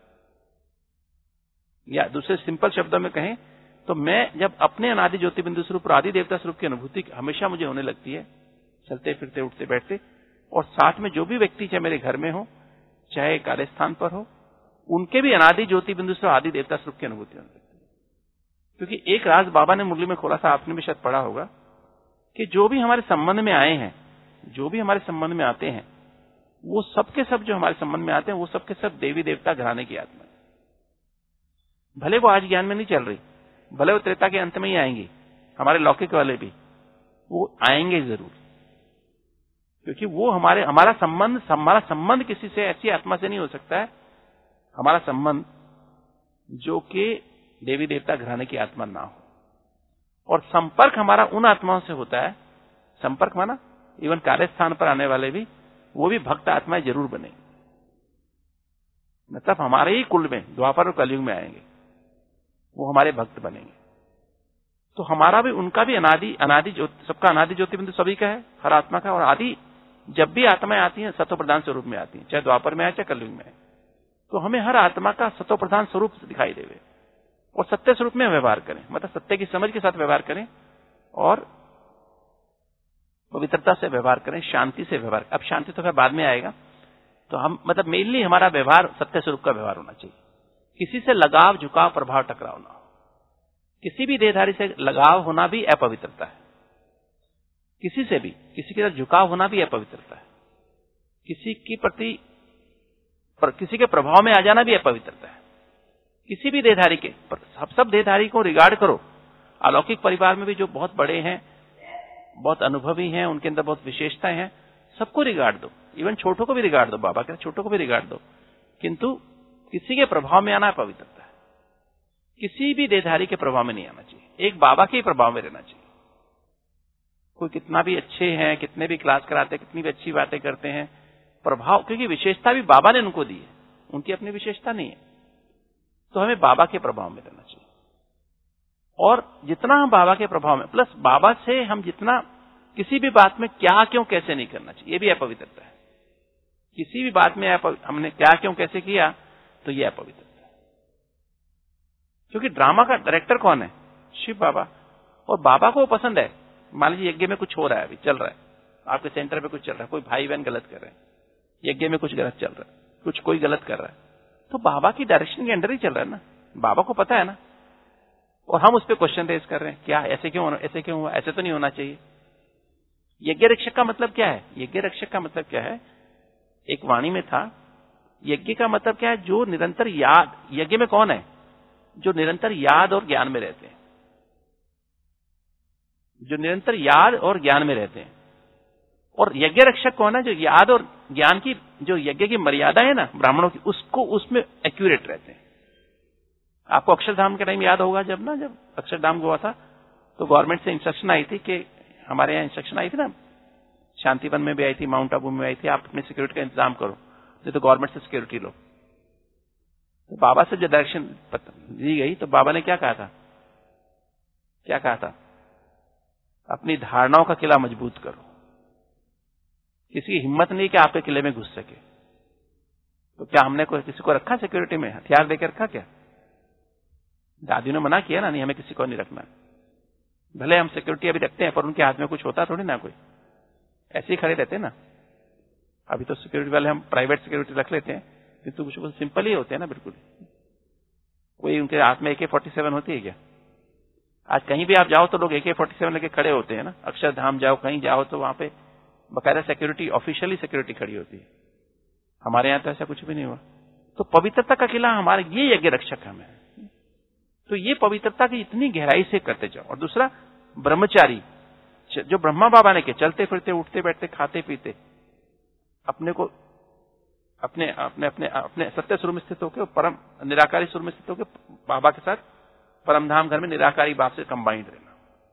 या दूसरे सिंपल शब्दों में कहें तो मैं जब अपने अनादि ज्योति बिंदु स्वरूप और आदि देवता स्वरूप की अनुभूति हमेशा मुझे होने लगती है, चलते फिरते उठते बैठते, और साथ में जो भी व्यक्ति चाहे मेरे घर में हो चाहे कार्यस्थान पर हो, उनके भी अनादि ज्योति बिंदु स्वरूप आदि देवता स्वरूप की अनुभूति होने लगती है। क्योंकि एक राज बाबा ने मुरली में खोला था, आपने भी शायद पढ़ा होगा, कि जो भी हमारे संबंध में आए हैं, जो भी हमारे संबंध में आते हैं, वो सबके सब जो हमारे संबंध में आते हैं, वो सबके सब देवी देवता घराने की आत्मा है। भले वो आज ज्ञान में नहीं चल रही, भले वो त्रेता के अंत में ही आएंगी, हमारे लौकिक वाले भी वो आएंगे जरूर, क्योंकि वो हमारे हमारा संबंध हमारा संबंध किसी से ऐसी आत्मा से नहीं हो सकता है, हमारा संबंध जो कि देवी देवता घराने की आत्मा ना हो। और संपर्क हमारा उन आत्माओं से होता है, संपर्क माना इवन कार्यस्थान पर आने वाले भी, वो भी भक्त आत्माएं जरूर बनेंगे, मतलब हमारे ही कुल में द्वापर और कलयुग में आएंगे, वो हमारे भक्त बनेंगे। तो हमारा भी उनका भी अनादि अनादि ज्योति, सबका अनादि ज्योति बिंदु सभी का है, हर आत्मा का। और आदि जब भी आत्माएं आती हैं सत्व प्रधान स्वरूप में आती हैं, चाहे द्वापर में आए चाहे कलयुग में आए, तो हमें हर आत्मा का सत्व प्रधान स्वरूप दिखाई देवे और सत्य स्वरूप में व्यवहार करें, मतलब सत्य की समझ के साथ व्यवहार करें और पवित्रता से व्यवहार करें, शांति से व्यवहार। अब शांति तो फिर बाद में आएगा, तो हम मतलब मेनली हमारा व्यवहार सत्य स्वरूप का व्यवहार होना चाहिए। किसी से लगाव झुकाव प्रभाव टकराव ना हो, किसी भी देहधारी से लगाव होना भी अपवित्रता है, किसी से भी किसी के साथ झुकाव होना भी अपवित्रता है, किसी की प्रति पर, किसी के प्रभाव में आ जाना भी अपवित्रता है। किसी भी देहधारी के, सब सब देहधारी को रिगार्ड करो। अलौकिक परिवार में भी जो बहुत बड़े हैं, बहुत अनुभवी हैं, उनके अंदर बहुत विशेषताएं हैं, सबको रिगार्ड दो, इवन छोटों को भी रिगार्ड दो, बाबा के छोटों को भी रिगार्ड दो, किंतु किसी के प्रभाव में आना पवित्रता है। किसी भी देहधारी के प्रभाव में नहीं आना चाहिए, एक बाबा के प्रभाव में रहना चाहिए। कोई कितना भी अच्छे हैं, कितने भी क्लास कराते हैं, कितनी भी अच्छी बातें करते हैं, प्रभाव, क्योंकि विशेषता भी बाबा ने उनको दी है, उनकी अपनी विशेषता नहीं है। तो हमें बाबा के प्रभाव में रहना चाहिए। और जितना हम बाबा के प्रभाव में, प्लस बाबा से हम जितना किसी भी बात में क्या क्यों कैसे नहीं करना चाहिए, ये भी अपवित्रता है। किसी भी बात में हमने क्या क्यों कैसे किया तो ये अपवित्रता है। क्योंकि ड्रामा का डायरेक्टर कौन है? शिव बाबा। और बाबा को वो पसंद है। मान लीजिए यज्ञ में कुछ हो रहा है, अभी चल रहा है, आपके सेंटर पे कुछ चल रहा है, कोई भाई बहन गलत कर रहे हैं, यज्ञ में कुछ गलत चल रहा है, कुछ कोई गलत कर रहा है, तो बाबा की डायरेक्शन के अंडर ही चल रहा है ना, बाबा को पता है ना। और हम उस पर क्वेश्चन रेज कर रहे हैं, क्या ऐसे क्यों होना, ऐसे क्यों हुआ, ऐसे तो नहीं होना चाहिए। यज्ञ रक्षक का मतलब क्या है? यज्ञ रक्षक का मतलब क्या है? एक वाणी में था, यज्ञ का मतलब क्या है? जो निरंतर याद, यज्ञ में कौन है? जो निरंतर याद और ज्ञान में रहते हैं, जो निरंतर याद और ज्ञान में रहते हैं। और यज्ञ रक्षक कौन है? जो याद और ज्ञान की, जो यज्ञ की मर्यादा है ना ब्राह्मणों की, उसको उसमें एक्यूरेट रहते हैं। आपको अक्षरधाम का टाइम याद होगा, जब ना जब अक्षरधाम हुआ था तो गवर्नमेंट से इंस्ट्रक्शन आई थी कि, हमारे यहाँ इंस्ट्रक्शन आई थी ना, शांतिवन में भी आई थी, माउंट आबू में आई थी, आप अपने सिक्योरिटी का इंतजाम करो, नहीं तो गवर्नमेंट से सिक्योरिटी लो। तो बाबा से जो डायरेक्शन दी गई तो बाबा ने क्या कहा था? क्या कहा था? अपनी धारणाओं का किला मजबूत करो। किसी की हिम्मत नहीं कि आपके किले में घुस सके। तो क्या हमने कोई किसी को रखा सिक्योरिटी में, हथियार देकर रखा क्या? दादी ने मना किया ना, नहीं हमें किसी को नहीं रखना। भले हम सिक्योरिटी अभी रखते हैं, पर उनके हाथ में कुछ होता थोड़ी ना, कोई ऐसे ही खड़े रहते ना। अभी तो सिक्योरिटी वाले हम प्राइवेट सिक्योरिटी रख लेते हैं, किंतु कुछ सिंपल ही होते हैं ना, बिल्कुल। कोई उनके हाथ में ए के फोर्टी सेवन होती है क्या? आज कहीं भी आप जाओ तो लोग ए के फोर्टी सेवन लेके खड़े होते हैं ना। अक्षरधाम जाओ, कहीं जाओ तो वहां पे बकायदा सिक्योरिटी, ऑफिशियली सिक्योरिटी खड़ी होती है। हमारे यहाँ तो ऐसा कुछ भी नहीं हुआ। तो पवित्रता का किला हमारे, ये यज्ञ रक्षक हमें। तो ये पवित्रता की इतनी गहराई से करते जाओ। और दूसरा, ब्रह्मचारी, जो ब्रह्मा बाबा ने के चलते फिरते, उठते बैठते, खाते पीते, अपने को अपने अपने अपने अपने सत्य स्वरूप में स्थित होकर, परम निराकारी स्वरूप में स्थित होकर बाबा के साथ परमधाम घर में निराकारी बाप से कंबाइंड रहना।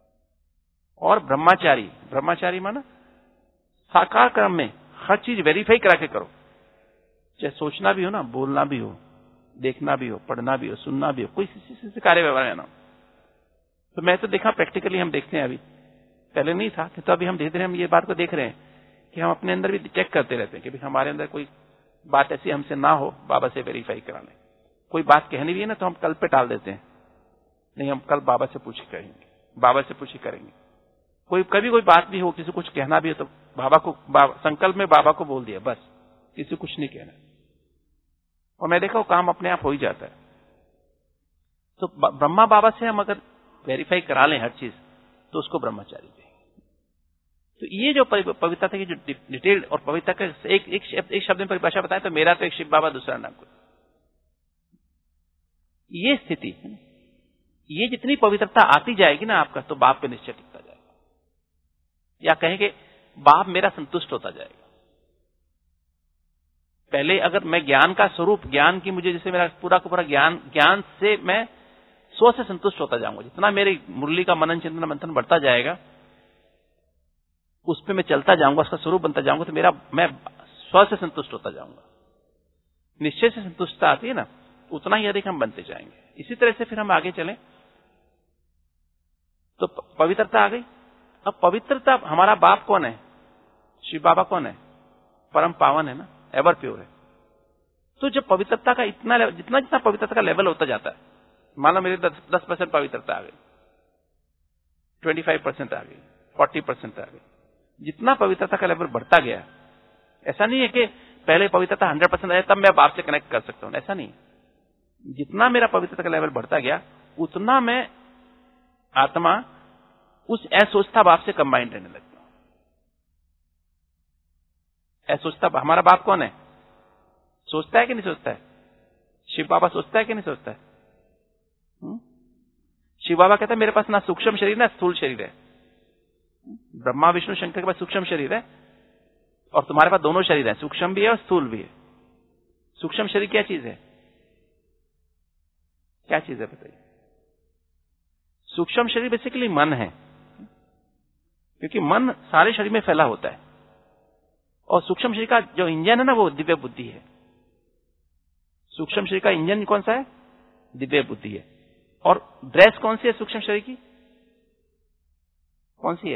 और ब्रह्मचारी, ब्रह्मचारी माना साकार क्रम में हर चीज वेरीफाई करा के करो, चाहे सोचना भी हो ना, बोलना भी हो, देखना भी हो, पढ़ना भी हो, सुनना भी हो, कोई किसी कार्य व्यवहार है ना। तो मैं तो देखा प्रैक्टिकली, हम देखते हैं, अभी पहले नहीं था, तो अभी हम धीरे धीरे हम ये बात को देख रहे हैं कि हम अपने अंदर भी चेक करते रहते हैं कि भाई हमारे अंदर कोई बात ऐसी हमसे ना हो, बाबा से वेरीफाई करा लें। कोई बात कहनी भी है ना तो हम कल पे टाल देते हैं, नहीं हम कल बाबा से पूछ करेंगे, बाबा से पूछ करेंगे। कोई कभी कोई बात भी हो, किसी कुछ कहना भी हो तो बाबा को, संकल्प में बाबा को बोल दिया, बस, किसी कुछ नहीं कहना। और मैं देखा वो काम अपने आप हो ही जाता है। तो ब्रह्मा बाबा से हम अगर वेरीफाई करा लें हर चीज, तो उसको ब्रह्मचारी कहेंगे। तो ये जो पवित्रता की जो डिटेल्ड और पवित्रता का एक एक शब्द एक शब्द में परिभाषा बताए तो मेरा तो एक शिव बाबा, दूसरा नाम कोई। ये स्थिति, ये जितनी पवित्रता आती जाएगी ना आपका, तो बाप पे निश्चय टिकता जाएगा, या कहेंगे बाप मेरा संतुष्ट होता जाएगा। पहले अगर मैं ज्ञान का स्वरूप, ज्ञान की मुझे जैसे मेरा पूरा का पूरा ज्ञान, ज्ञान से मैं स्व से संतुष्ट होता जाऊंगा। जितना मेरी मुरली का मनन चिंतन मंथन बढ़ता जाएगा, उस पे मैं चलता जाऊंगा, उसका स्वरूप बनता जाऊंगा, तो मेरा मैं स्व से संतुष्ट होता जाऊंगा। निश्चय से संतुष्टता आती है ना, उतना ही अधिक हम बनते जाएंगे। इसी तरह से फिर हम आगे चलें तो पवित्रता आ गई। अब पवित्रता, हमारा बाप कौन है? शिव बाबा कौन है? परम पावन है ना, एवर प्योर है। तो जब पवित्रता का इतना, जितना जितना पवित्रता का लेवल होता जाता है, मान लो मेरे दस परसेंट पवित्रता आ गई, ट्वेंटी फाइव परसेंट आ गई, फोर्टी परसेंट आ गई, जितना पवित्रता का लेवल बढ़ता गया, ऐसा नहीं है कि पहले पवित्रता हंड्रेड परसेंट आया तब मैं बाप से कनेक्ट कर सकता हूं, ऐसा नहीं। जितना मेरा पवित्रता का लेवल बढ़ता गया, उतना मैं आत्मा उस असोचता बाप से कंबाइंड रहने लगता हूं। असोचता, हमारा बाप कौन है? सोचता है कि नहीं सोचता है? शिव बाबा सोचता है कि नहीं सोचता है? हुँ? शिव बाबा कहता है मेरे पास ना सूक्ष्म शरीर ना स्थूल शरीर है। ब्रह्मा विष्णु शंकर के पास सूक्ष्म शरीर है और तुम्हारे पास दोनों शरीर है, सूक्ष्म भी है और स्थूल भी है। सूक्ष्म शरीर क्या चीज है? क्या चीज है बताइए? सूक्ष्म शरीर बेसिकली मन है। क्योंकि मन सारे शरीर में फैला होता है और सूक्ष्म शरीर का जो इंजन है ना वो दिव्य बुद्धि है। सूक्ष्म शरीर का इंजन कौन सा है? दिव्य बुद्धि है। और ड्रेस कौन सी है सूक्ष्म शरीर की? कौन सी है?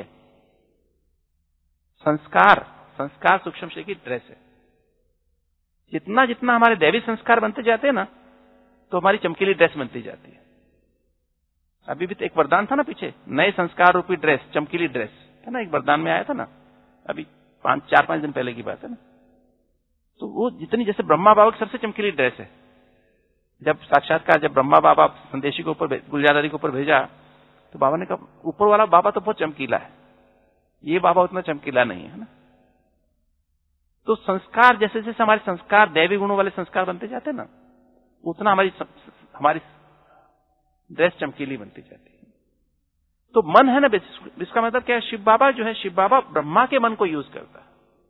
संस्कार। संस्कार सूक्ष्म शरीर की ड्रेस है। जितना जितना हमारे दैवी संस्कार बनते जाते हैं ना तो हमारी चमकीली ड्रेस बनती जाती है। अभी भी तो एक वरदान था ना पीछे, नए संस्कार रूपी ड्रेस, चमकीली ड्रेस है ना, एक वरदान में आया था ना, अभी पांच चार पांच दिन पहले की बात है ना। तो वो जितनी, जैसे ब्रह्मा बाबा की सबसे चमकीली ड्रेस है। जब साक्षात्कार, जब ब्रह्मा बाबा संदेशी को ऊपर, गुलजारी को ऊपर भेजा तो बाबा ने कहा ऊपर वाला बाबा तो बहुत चमकीला है, ये बाबा उतना चमकीला नहीं है ना। तो संस्कार, जैसे जैसे हमारे संस्कार दैवी गुणों वाले संस्कार बनते जाते हैं ना, उतना हमारी हमारी ड्रेस चमकीली बनती जाती है। तो मन है ना, इसका मतलब क्या है? शिव बाबा जो है, शिव बाबा ब्रह्मा के मन को यूज करता है।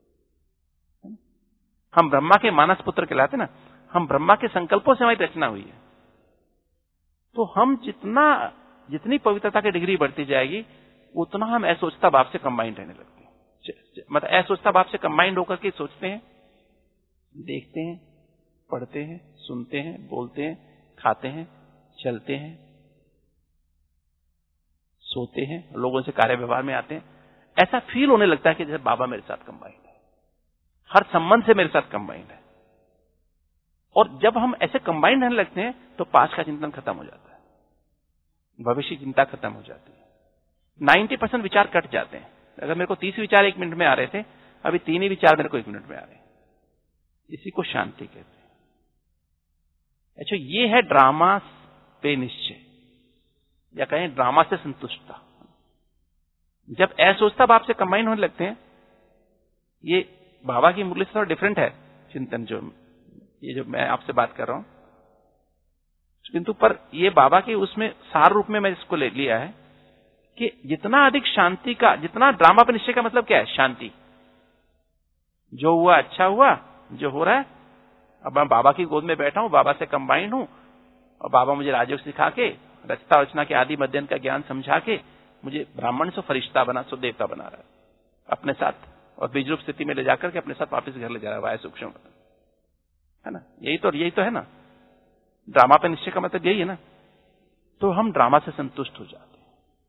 हम ब्रह्मा के मानस पुत्र कहलाते ना, हम ब्रह्मा के संकल्पों से हमारी रचना हुई है। तो हम जितना जितनी पवित्रता की डिग्री बढ़ती जाएगी उतना हम असोचता भाव से कंबाइंड रहने लगते हैं। मतलब असोचता भाव से कंबाइंड होकर के सोचते हैं, देखते हैं, पढ़ते हैं, सुनते हैं, बोलते हैं, खाते हैं, चलते हैं, सोते हैं, लोगों से कार्य व्यवहार में आते हैं। ऐसा फील होने लगता है कि जैसे बाबा मेरे साथ कंबाइंड है, हर संबंध से मेरे साथ कंबाइंड है। और जब हम ऐसे कंबाइंड रहने लगते हैं तो पास्ट का चिंतन खत्म हो जाता है, भविष्य की चिंता खत्म हो जाती है, नब्बे परसेंट विचार कट जाते हैं। अगर मेरे को तीस विचार एक मिनट में आ रहे थे, अभी तीन ही विचार मेरे को एक मिनट में आ रहे हैं। इसी को शांति कहते हैं। अच्छा, ये है ड्रामा पे निश्चय, या कहें ड्रामा से संतुष्टता। जब असोचता भाव से कंबाइन होने लगते हैं, ये बाबा की मुरली से थोड़ा डिफरेंट है चिंतन, जो ये जो मैं आपसे बात कर रहा हूं, किंतु पर ये बाबा के उसमें सार रूप में मैं इसको ले लिया है कि जितना अधिक शांति का, जितना ड्रामा पे निश्चय का मतलब क्या है? शांति। जो हुआ अच्छा हुआ, जो हो रहा है, अब मैं बाबा की गोद में बैठा हूं, बाबा से कंबाइंड हूं, और बाबा मुझे राजयोग सिखा के, रचता रचना के आदि मध्यन का ज्ञान समझा के मुझे ब्राह्मण से फरिश्ता बना, सो देवता बना रहा है अपने साथ, और बीज रूप स्थिति में ले जाकर के अपने साथ वापस घर ले जा रहा है सूक्ष्म, है ना। यही तो यही तो है ना ड्रामा पे निश्चय का मतलब, यही है ना। तो हम ड्रामा से संतुष्ट हो जाते हैं।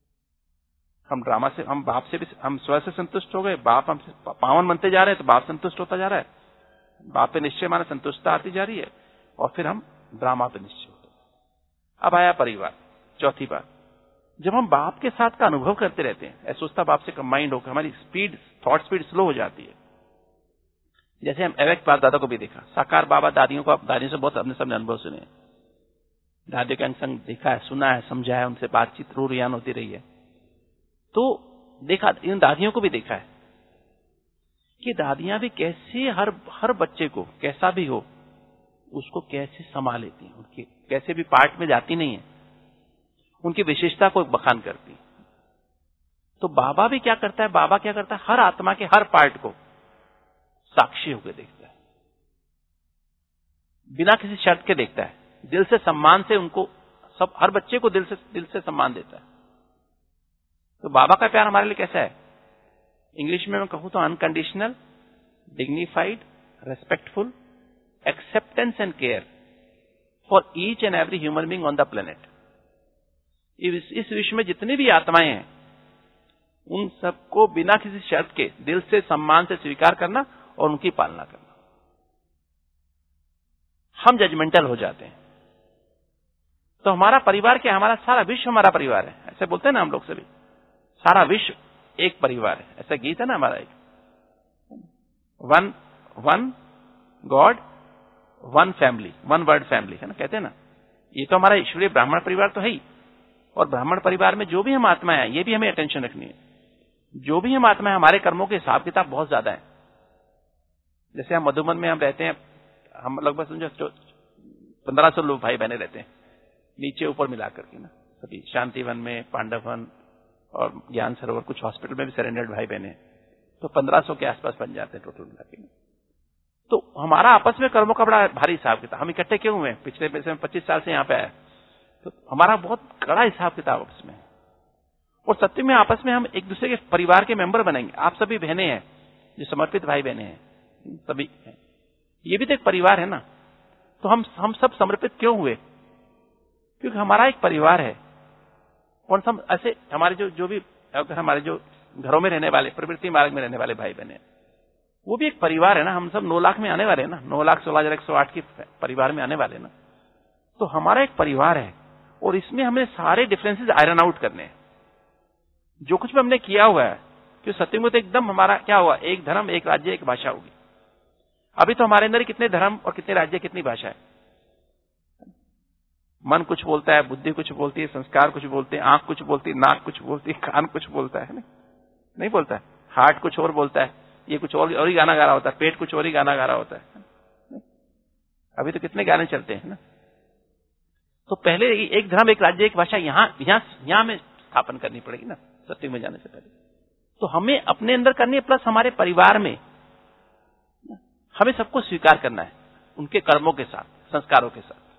हम ड्रामा से, हम बाप से भी, हम स्व से संतुष्ट हो गए, बाप हमसे पावन बनते जा रहे हैं तो बाप संतुष्ट होता जा रहा है, बाप पे निश्चय माने संतुष्टता आती जा रही है, और फिर हम ड्रामा पे निश्चय होते हैं। अब आया परिवार, चौथी बात। जब हम बाप के साथ का अनुभव करते रहते हैं, असोचता बाप से कंबाइंड होकर हमारी स्पीड, थॉट स्पीड स्लो हो जाती है। जैसे हम अव्यक्त बाप दादा को भी देखा, साकार बाबा दादियों को, दादियों से बहुत अपने सबने अनुभव सुने, दादियों के अंग संग देखा है, सुना है, समझा है, उनसे बातचीत रू रियान होती रही है। तो देखा, इन दादियों को भी देखा है कि दादियां भी कैसे हर हर बच्चे को, कैसा भी हो, उसको कैसे संभाल लेती हैं, उनके कैसे भी पार्ट में जाती नहीं है, उनकी विशेषता को बखान करती। तो बाबा भी क्या करता है, बाबा क्या करता है, हर आत्मा के हर पार्ट को साक्षी होकर देखता है, बिना किसी शर्त के देखता है, दिल से सम्मान से उनको, सब हर बच्चे को दिल से दिल से सम्मान देता है। तो बाबा का प्यार हमारे लिए कैसा है? इंग्लिश में मैं कहूं तो unconditional, dignified, respectful, acceptance and care for each and every human being on the planet. इस, इस विश्व में जितनी भी आत्माएं हैं उन सबको बिना किसी शर्त के दिल से सम्मान से स्वीकार करना और उनकी पालना करना। हम जजमेंटल हो जाते हैं। तो हमारा परिवार क्या, हमारा सारा विश्व हमारा परिवार है, ऐसे बोलते हैं ना हम लोग सभी, सारा विश्व एक परिवार है, ऐसा गीत है ना हमारा एक, one one God one family, one world family, है ना, कहते हैं ना। ये तो हमारा ईश्वरीय ब्राह्मण परिवार तो है ही, और ब्राह्मण परिवार में जो भी हम आत्माएं हैं, ये भी हमें अटेंशन रखनी है। जो भी हम आत्माएं, हमारे कर्मों के हिसाब किताब बहुत ज्यादा है। जैसे हम मधुबन में हम रहते हैं, हम लगभग समझो पंद्रह सौ लोग भाई बहने रहते हैं, नीचे ऊपर मिलाकर के ना, सभी शांतिवन में, पांडवन और ज्ञान सरोवर, कुछ हॉस्पिटल में भी सरेंडर्ड भाई बहने, तो पंद्रह सौ के आसपास बन जाते हैं टोटल मिलाकर। तो हमारा आपस में कर्मों का बड़ा भारी हिसाब किताब, हम इकट्ठे क्यों हुए, पिछले पैसे में पच्चीस साल से यहाँ पे आए, तो हमारा बहुत कड़ा हिसाब किताब आपस में। और सत्य में आपस में हम एक दूसरे के परिवार के मेंबर बनेंगे। आप सभी बहनें हैं जो समर्पित भाई बहनें हैं, सभी हैं। ये भी तो एक परिवार है ना। तो हम हम सब समर्पित क्यों हुए? क्योंकि हमारा एक परिवार है। और हम ऐसे हमारे जो जो भी अगर हमारे जो घरों में रहने वाले, प्रवृत्ति मार्ग में रहने वाले भाई बहन हैं, वो भी एक परिवार है ना। हम सब नौ लाख में आने वाले हैं ना, नौ लाख सोलह हजार एक सौ आठ की परिवार में आने वाले हैं ना। तो हमारा एक परिवार है और इसमें हमें सारे डिफरेंसेस आयरन आउट करने हैं। जो कुछ भी हमने किया हुआ है कि सत्य में तो एकदम हमारा क्या हुआ, एक धर्म, एक राज्य, एक भाषा होगी। अभी तो हमारे अंदर कितने धर्म और कितने राज्य, कितनी भाषा है। मन कुछ बोलता है, बुद्धि कुछ बोलती है, संस्कार कुछ बोलते हैं, आंख कुछ बोलती है, नाक कुछ बोलती है, कान कुछ बोलता है, नहीं, नहीं बोलता है। हार्ट कुछ और बोलता है, ये कुछ और और ही गाना गा रहा होता है, पेट कुछ और ही गाना गा रहा होता है। अभी तो कितने गाने चलते हैं ना। तो पहले एक धर्म, एक राज्य, एक भाषा यहां यहां यहां में स्थापन करनी पड़ेगी ना, सत्य में जाने से पहले। तो हमें अपने अंदर करनी है, प्लस हमारे परिवार में हमें सबको स्वीकार करना है, उनके कर्मों के साथ, संस्कारों के साथ,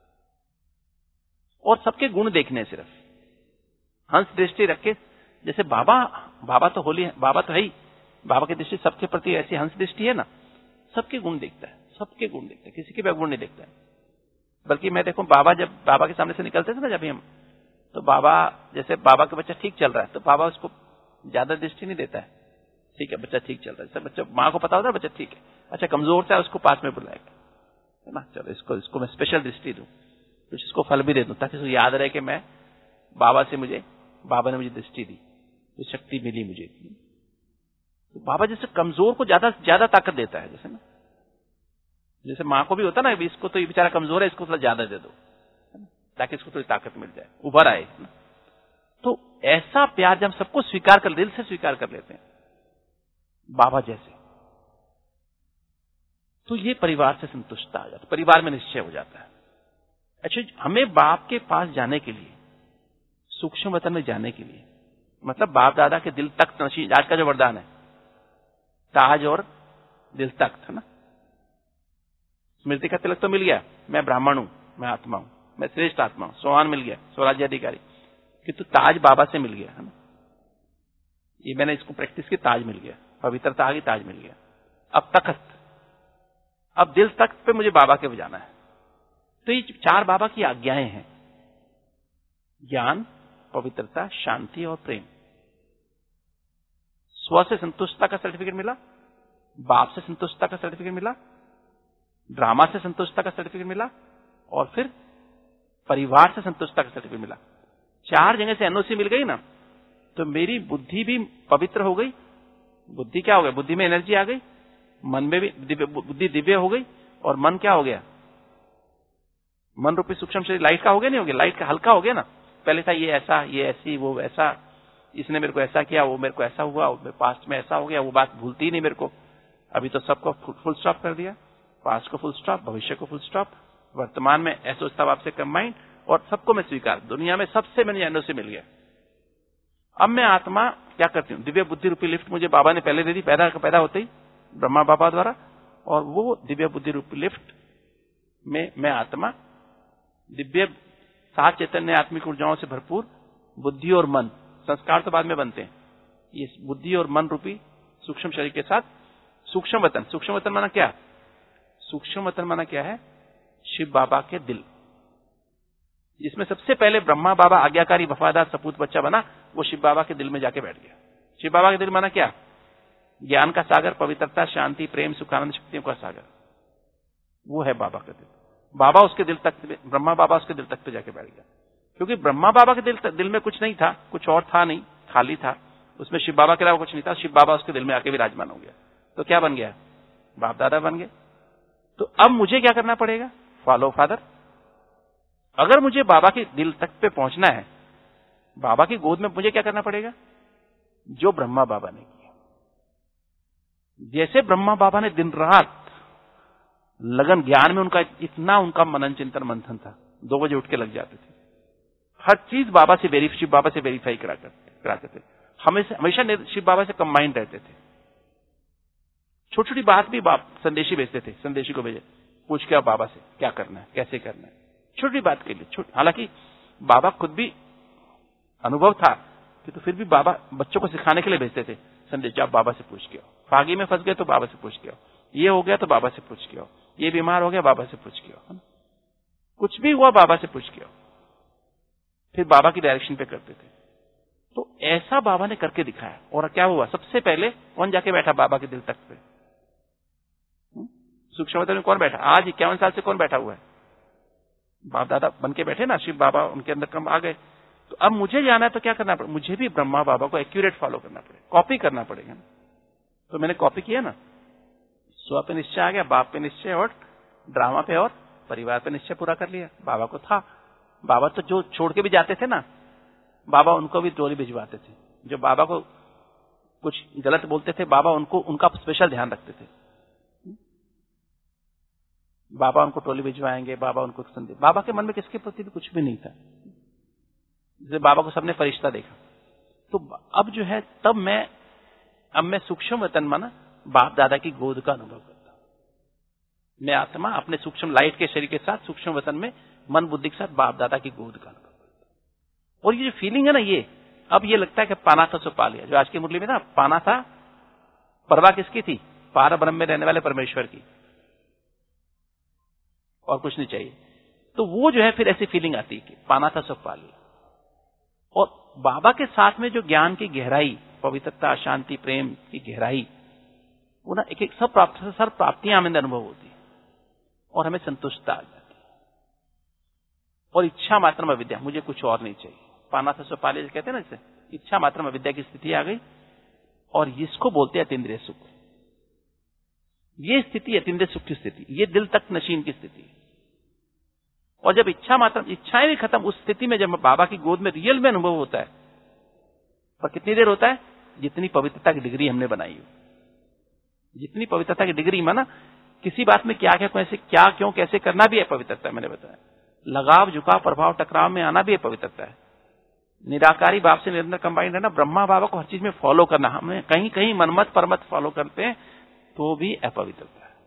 और सबके गुण देखने हैं। सिर्फ हंस दृष्टि रख के, जैसे बाबा बाबा तो होली है, बाबा तो है ही, बाबा की दृष्टि सबके प्रति ऐसी हंस दृष्टि है ना, सबके गुण देखता है, सबके गुण देखता है, किसी के भी गुण नहीं देखता है। बल्कि मैं देखूं, बाबा जब बाबा के सामने से निकलते थे ना जब हम, तो बाबा जैसे बाबा का बच्चा ठीक चल रहा है तो बाबा उसको ज्यादा दृष्टि नहीं देता है। ठीक है, बच्चा ठीक चल रहा है, सब बच्चा, माँ को पता होता है बच्चा ठीक है, अच्छा कमजोर सा है, उसको पास में बुलाएगा, है ना, चलो इसको इसको मैं स्पेशल दृष्टि दूं, कुछ इसको फल भी दे दूं, ताकि इसको याद रहे कि मैं बाबा से, मुझे बाबा ने मुझे दृष्टि दी, तो शक्ति मिली मुझे। तो बाबा जैसे कमजोर को ज्यादा ज्यादा ताकत देता है, जैसे ना, जैसे माँ को भी होता ना, इसको तो ये बेचारा कमजोर है, इसको थोड़ा ज्यादा दे दो ताकि इसको थोड़ी ताकत मिल जाए, उभर आए। तो ऐसा प्यार जब हम सबको स्वीकार कर, दिल से स्वीकार कर लेते हैं बाबा जैसे, तो ये परिवार से संतुष्टता आ जाता है, परिवार में निश्चय हो जाता है। अच्छा, हमें बाप के पास जाने के लिए, सूक्ष्म वतन में जाने के लिए, मतलब बाप दादा के दिल तख्त नशीं, आज का जो वरदान है, ताज और दिल तख्त, है ना। स्मृति का तिलक तो मिल गया, मैं ब्राह्मण हूं, मैं आत्मा हूं, मैं श्रेष्ठ आत्मा हूं, सोहान मिल गया, स्वराज्य अधिकारी, किंतु ताज बाबा से मिल गया, है ना। ये मैंने इसको प्रैक्टिस की, ताज मिल गया, पवित्रता आ गई, ताज मिल गया। अब तख्त, अब दिल तख्त पे मुझे बाबा के बजाना है। तो ये चार बाबा की आज्ञाएं हैं, ज्ञान, पवित्रता, शांति और प्रेम। स्व से संतुष्टता का सर्टिफिकेट मिला, बाप से संतुष्टता का सर्टिफिकेट मिला, ड्रामा से संतुष्टता का सर्टिफिकेट मिला, और फिर परिवार से संतुष्टता का सर्टिफिकेट मिला। चार जगह से एनओसी मिल गई ना, तो मेरी बुद्धि भी पवित्र हो गई। बुद्धि क्या हो गया, बुद्धि में एनर्जी आ गई, मन में भी दिव्य, बुद्धि दिव्य हो गई, और मन क्या हो गया, मन रूपी सूक्ष्म शरीर लाइट का हो गया, नहीं हो गया, लाइट का हल्का हो गया ना। पहले था ये ऐसा, ये ऐसी, वो ऐसा, इसने मेरे को ऐसा किया, वो मेरे को ऐसा हुआ, पास्ट में ऐसा हो गया, वो बात भूलती ही नहीं मेरे को। अभी तो सबको फुल स्टॉप कर दिया, पास्ट को फुल स्टॉप, भविष्य को फुल स्टॉप, वर्तमान में ऐसा उत्सव आपसे कंबाइंड, और सबको मैं स्वीकार, दुनिया में सबसे मैंने एनओसी मिल गया। अब मैं आत्मा क्या करती हूँ, दिव्य बुद्धि रूपी लिफ्ट मुझे बाबा ने पहले दे दी, पैदा पैदा होते ही ब्रह्मा बाबा द्वारा, और वो दिव्य बुद्धि रूपी लिफ्ट में मैं आत्मा, दिव्य सात चैतन्य आत्मिक ऊर्जाओं से भरपूर बुद्धि और मन, संस्कार तो बाद में बनते हैं, ये बुद्धि और मन रूपी सूक्ष्म शरीर के साथ सूक्ष्म वतन। सूक्ष्म वतन माना क्या, सूक्ष्म वतन माना क्या है, शिव बाबा के दिल, जिसमें सबसे पहले ब्रह्मा बाबा आज्ञाकारी वफादार सपूत बच्चा बना, वो शिव बाबा के दिल में जाके बैठ गया। शिव बाबा के दिल माना क्या, ज्ञान का सागर, पवित्रता, शांति, प्रेम, सुखानंद, शक्तियों का सागर, वो है बाबा का दिल। बाबा उसके दिल तक, ब्रह्मा बाबा उसके दिल तक पे जाके बैठ गया, क्योंकि ब्रह्मा बाबा के दिल दिल में कुछ नहीं था, कुछ और था नहीं, खाली था, उसमें शिव बाबा के अलावा कुछ नहीं था। शिव बाबा उसके दिल में आके विराजमान हो गया, तो क्या बन गया, बाप दादा बन गए। तो अब मुझे क्या करना पड़ेगा, फॉलो फादर। अगर मुझे बाबा के दिल तक पे पहुंचना है, बाबा की गोद में मुझे क्या करना पड़ेगा, जो ब्रह्मा बाबा ने किया। जैसे ब्रह्मा बाबा ने दिन रात लगन, ज्ञान में उनका इतना उनका मनन चिंतन मंथन था, दो बजे उठ के लग जाते थे, हर चीज बाबा से वेरीफाई, शिव बाबा से वेरीफाई करा कराते थे, हमेशा हमेशा शिव बाबा से कंबाइंड रहते थे। छोटी छोटी बात भी बाप संदेशी भेजते थे, संदेशी को भेजे, पूछ के बाबा से क्या करना है, कैसे करना है, छोटी बात के लिए। हालांकि बाबा खुद भी अनुभव था कि तो फिर भी बाबा बच्चों को सिखाने के लिए भेजते थे संदेश, जाओ बाबा से पूछ के आओ, फागी में फंस गए तो बाबा से पूछ के आओ, ये हो गया तो बाबा से पूछ के आओ, ये बीमार हो गया बाबा से पूछ के आओ, है ना? कुछ भी हुआ बाबा से पूछ के आओ, फिर बाबा की डायरेक्शन पे करते थे। तो ऐसा बाबा ने करके दिखाया। और क्या हुआ, सबसे पहले कौन जाके बैठा बाबा के दिल तक पे? सूक्ष्म अवतार में कौन बैठा? आज इक्यावन साल से कौन बैठा हुआ है? बाप दादा बन के बैठे ना, शिव बाबा उनके अंदर कम आ गए। तो अब मुझे जाना है तो क्या करना पड़ेगा? मुझे भी ब्रह्मा बाबा को एक्यूरेट फॉलो करना पड़ेगा, कॉपी करना पड़ेगा ना। तो मैंने कॉपी किया ना, स्व पे निश्चय आ गया, बाप पे निश्चय और ड्रामा पे और परिवार पे निश्चय पूरा कर लिया। बाबा को था, बाबा तो जो छोड़ के भी जाते थे ना, बाबा उनको भी टोली भिजवाते थे। जो बाबा को कुछ गलत बोलते थे, बाबा उनको उनका स्पेशल ध्यान रखते थे। बाबा उनको टोली भिजवाएंगे, बाबा उनको संदेश। बाबा के मन में किसके प्रति भी कुछ भी नहीं था। जैसे बाबा को सबने फरिश्ता देखा, तो अब जो है तब मैं अब मैं सूक्ष्म वतन माना बाप दादा की गोद का अनुभव करता हूं। मैं आत्मा अपने सूक्ष्म लाइट के शरीर के साथ सूक्ष्म वतन में मन बुद्धि के साथ बाप दादा की गोद का अनुभव करता हूं। और ये जो फीलिंग है ना, ये अब ये लगता है कि पाना था सो पा लिया। जो आज की मुरली में ना पाना था, परवाह किसकी थी? पार ब्रह्म में रहने वाले परमेश्वर की, और कुछ नहीं चाहिए। तो वो जो है फिर ऐसी फीलिंग आती है कि पाना था सब पा लिया। और बाबा के साथ में जो ज्ञान की गहराई, पवित्रता, शांति, प्रेम की गहराई, वो ना एक एक सब प्राप्त सर प्राप्तियां हमें अनुभव होती है और हमें संतुष्टता आ जाती है। और इच्छा मात्र में विद्या, मुझे कुछ और नहीं चाहिए। पाना था सब पा लिया कहते हैं ना, जैसे इच्छा मात्र में विद्या की स्थिति आ गई। और इसको बोलते हैं अतीन्द्रिय सुख। ये स्थिति अतीन्द्रिय सुख की स्थिति, ये दिल तक नशीन की स्थिति है। और जब इच्छा मात्र इच्छाएं भी खत्म, उस स्थिति में जब बाबा की गोद में रियल में अनुभव होता है, पर कितनी देर होता है? जितनी पवित्रता की डिग्री हमने बनाई हो, जितनी पवित्रता की डिग्री माना किसी बात में क्या क्या कैसे क्या क्यों कैसे करना भी है पवित्रता। मैंने बताया लगाव झुकाव प्रभाव टकराव में आना भी है पवित्रता है। निराकारी बाप से निरंतर कंबाइंड रहना, ब्रह्मा बाबा को हर चीज में फॉलो करना। हमें कहीं कहीं मनमत परमत फॉलो करते हैं तो भी अपवित्रता है।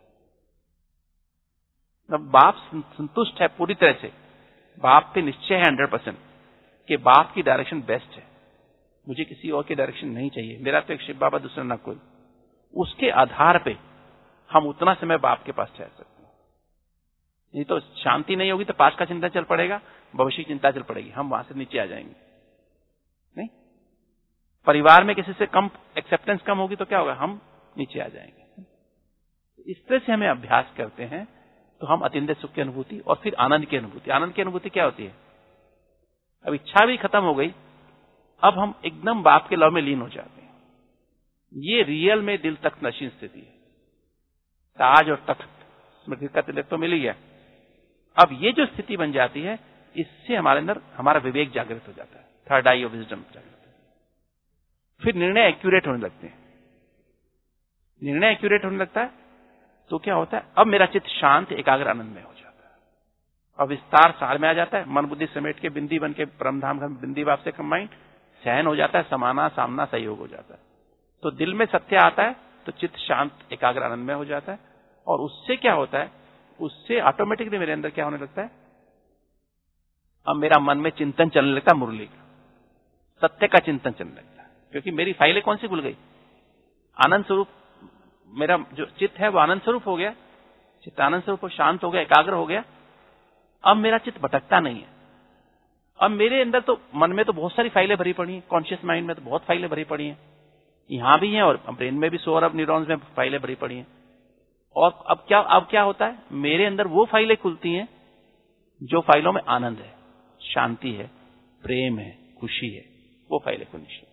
बाप संतुष्ट है पूरी तरह से, बाप पे निश्चय है हंड्रेड परसेंट कि बाप की डायरेक्शन बेस्ट है, मुझे किसी और की डायरेक्शन नहीं चाहिए, मेरा तो एक शिव बाबा दूसरा ना कोई। उसके आधार पे हम उतना समय बाप के पास ठहर सकते हैं। नहीं तो शांति नहीं होगी तो पास का चिंता चल पड़ेगा, भविष्य की चिंता चल पड़ेगी, हम वहां से नीचे आ जाएंगे। नहीं, परिवार में किसी से कम एक्सेप्टेंस कम होगी तो क्या होगा? हम नीचे आ जाएंगे। इस तरह से हमें अभ्यास करते हैं तो हम अतीन्द्रिय सुख की अनुभूति और फिर आनंद की अनुभूति। आनंद की अनुभूति क्या होती है? अब इच्छा भी खत्म हो गई, अब हम एकदम बाप के लव में लीन हो जाते हैं। ये रियल में दिल तक नशीन स्थिति है। ताज और तख्त स्मृति का तिलक तो मिल ही गया। अब ये जो स्थिति बन जाती है, इससे हमारे अंदर हमारा विवेक जागृत हो जाता है, थर्ड आई ऑफ विजडम जागृत होता है। फिर निर्णय एक्यूरेट होने लगते हैं। निर्णय एक्यूरेट होने लगता है तो क्या होता है? अब मेरा चित्त शांत एकाग्र आनंद में हो जाता है। अब विस्तार सार में आ जाता है, मन बुद्धि समेट के बिंदी बन के परमधाम घर बिंदी बाप से कंबाइंड सहन हो जाता है, समाना सामना सहयोग हो जाता है। तो दिल में सत्य आता है तो चित्त शांत एकाग्र आनंद में हो जाता है। और उससे क्या होता है? उससे ऑटोमेटिकली मेरे अंदर क्या होने लगता है? अब मेरा मन में चिंतन चलने लगता है, मुरली का, सत्य का चिंतन चलने लगता है। क्योंकि मेरी फाइलें कौन सी खुल गई? आनंद स्वरूप मेरा जो चित्त है वो आनंद स्वरूप हो गया, चित्त आनंद स्वरूप हो, शांत हो गया, एकाग्र हो गया। अब मेरा चित्त भटकता नहीं है। अब मेरे अंदर तो मन में तो बहुत सारी फाइलें भरी पड़ी हैं, कॉन्शियस माइंड में तो बहुत फाइलें भरी पड़ी हैं, यहां भी हैं और ब्रेन में भी सौ अरब न्यूरॉन्स में फाइलें भरी पड़ी हैं। और अब क्या अब क्या होता है? मेरे अंदर वो फाइलें खुलती हैं जो फाइलों में आनंद है, शांति है, प्रेम है, खुशी है, वो फाइलें खुलनी शुरू।